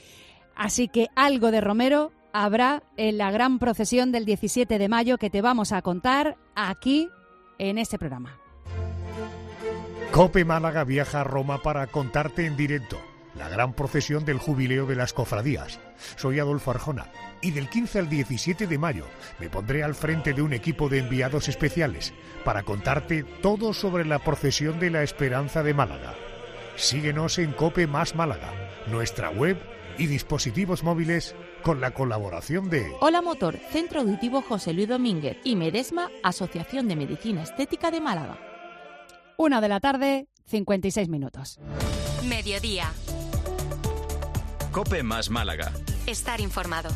Así que algo de romero habrá en la gran procesión del diecisiete de mayo que te vamos a contar aquí en este programa. COPE Málaga viaja a Roma para contarte en directo la gran procesión del jubileo de las cofradías. Soy Adolfo Arjona y del quince al diecisiete de mayo me pondré al frente de un equipo de enviados especiales para contarte todo sobre la procesión de la Esperanza de Málaga. Síguenos en COPE Más Málaga, nuestra web y dispositivos móviles con la colaboración de Hola Motor, Centro Auditivo José Luis Domínguez y Medesma, Asociación de Medicina Estética de Málaga. Una de la tarde, cincuenta y seis minutos. Mediodía. COPE Más Málaga. Estar informado.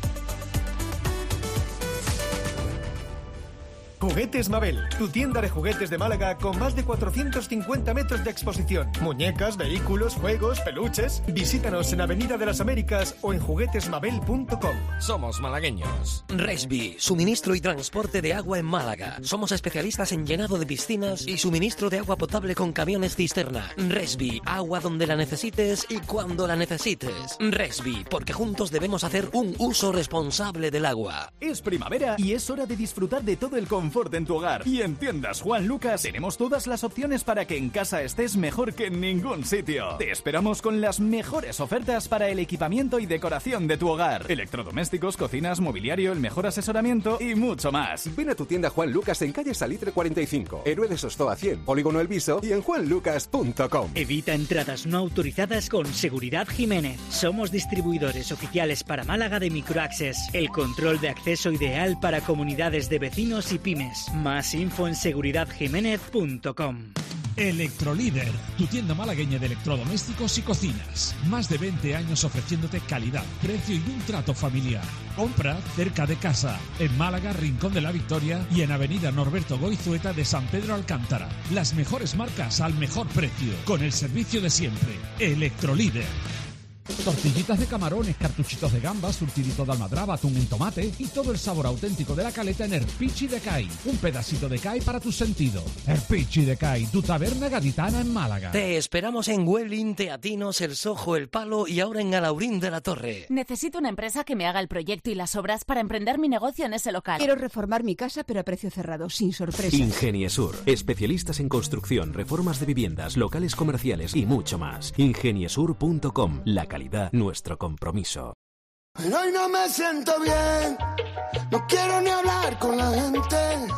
Juguetes Mabel, tu tienda de juguetes de Málaga con más de cuatrocientos cincuenta metros de exposición. Muñecas, vehículos, juegos, peluches. Visítanos en Avenida de las Américas o en juguetes mabel punto com. Somos malagueños. Resby, suministro y transporte de agua en Málaga. Somos especialistas en llenado de piscinas y suministro de agua potable con camiones cisterna. Resby, agua donde la necesites y cuando la necesites. Resby, porque juntos debemos hacer un uso responsable del agua. Es primavera y es hora de disfrutar de todo el confort en tu hogar. Y en Tiendas Juan Lucas tenemos todas las opciones para que en casa estés mejor que en ningún sitio. Te esperamos con las mejores ofertas para el equipamiento y decoración de tu hogar. Electrodomésticos, cocinas, mobiliario, el mejor asesoramiento y mucho más. Ven a tu tienda Juan Lucas en calle Salitre cuarenta y cinco, Héroe de Sostoa cien, Polígono El Viso y en juan lucas punto com. Evita entradas no autorizadas con Seguridad Jiménez. Somos distribuidores oficiales para Málaga de Microaccess, el control de acceso ideal para comunidades de vecinos y pymes. Más info en seguridad jiménez punto com. Electrolíder, tu tienda malagueña de electrodomésticos y cocinas. Más de veinte años ofreciéndote calidad, precio y un trato familiar. Compra cerca de casa, en Málaga, Rincón de la Victoria y en Avenida Norberto Goizueta de San Pedro Alcántara. Las mejores marcas al mejor precio, con el servicio de siempre. Electrolíder. Tortillitas de camarones, cartuchitos de gambas, surtidito de almadraba, atún en tomate y todo el sabor auténtico de la caleta en Erpichi de Cai. Un pedacito de Cai para tus sentidos. Erpichi de Cai, tu taberna gaditana en Málaga. Te esperamos en Welling, Teatinos, El Sojo, El Palo y ahora en Alaurín de la Torre. Necesito una empresa que me haga el proyecto y las obras para emprender mi negocio en ese local. Quiero reformar mi casa pero a precio cerrado, sin sorpresas. Ingeniesur, especialistas en construcción, reformas de viviendas, locales comerciales y mucho más. ingeniesur punto com, la calidad, nuestro compromiso. Pero hoy no me siento bien, no quiero ni hablar con la gente.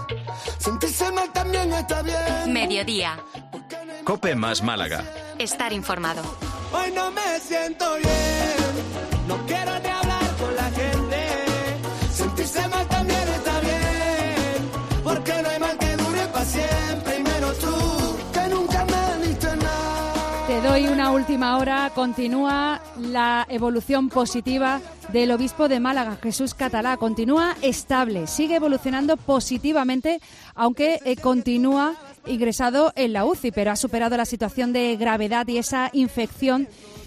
Sentirse mal también está bien. Mediodía. COPE Más Málaga. Estar informado. Hoy no me siento bien, no quiero ni hablar con la gente. Sentirse mal también está bien, porque no hay mal que dure para siempre, y menos tú, que nunca me diste nada. Te doy una última hora. Continúa la evolución positiva del obispo de Málaga, Jesús Catalá. Continúa estable, sigue evolucionando positivamente, aunque eh, continúa ingresado en la U C I, pero ha superado la situación de gravedad y esa infección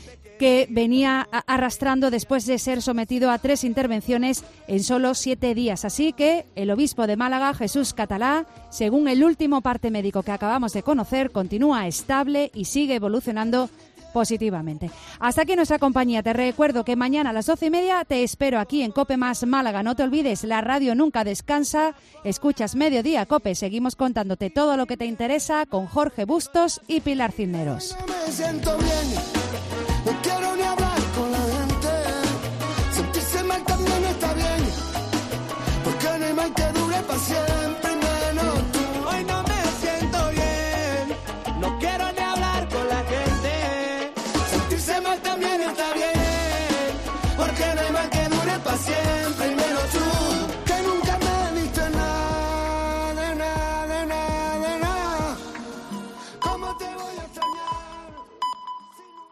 que venía arrastrando después de ser sometido a tres intervenciones en solo siete días. Así que el obispo de Málaga, Jesús Catalá, según el último parte médico que acabamos de conocer, continúa estable y sigue evolucionando positivamente. Hasta aquí nuestra compañía. Te recuerdo que mañana a las doce y media te espero aquí en COPE Más Málaga. No te olvides, la radio nunca descansa. Escuchas Mediodía COPE. Seguimos contándote todo lo que te interesa con Jorge Bustos y Pilar Cisneros. Me siento bien.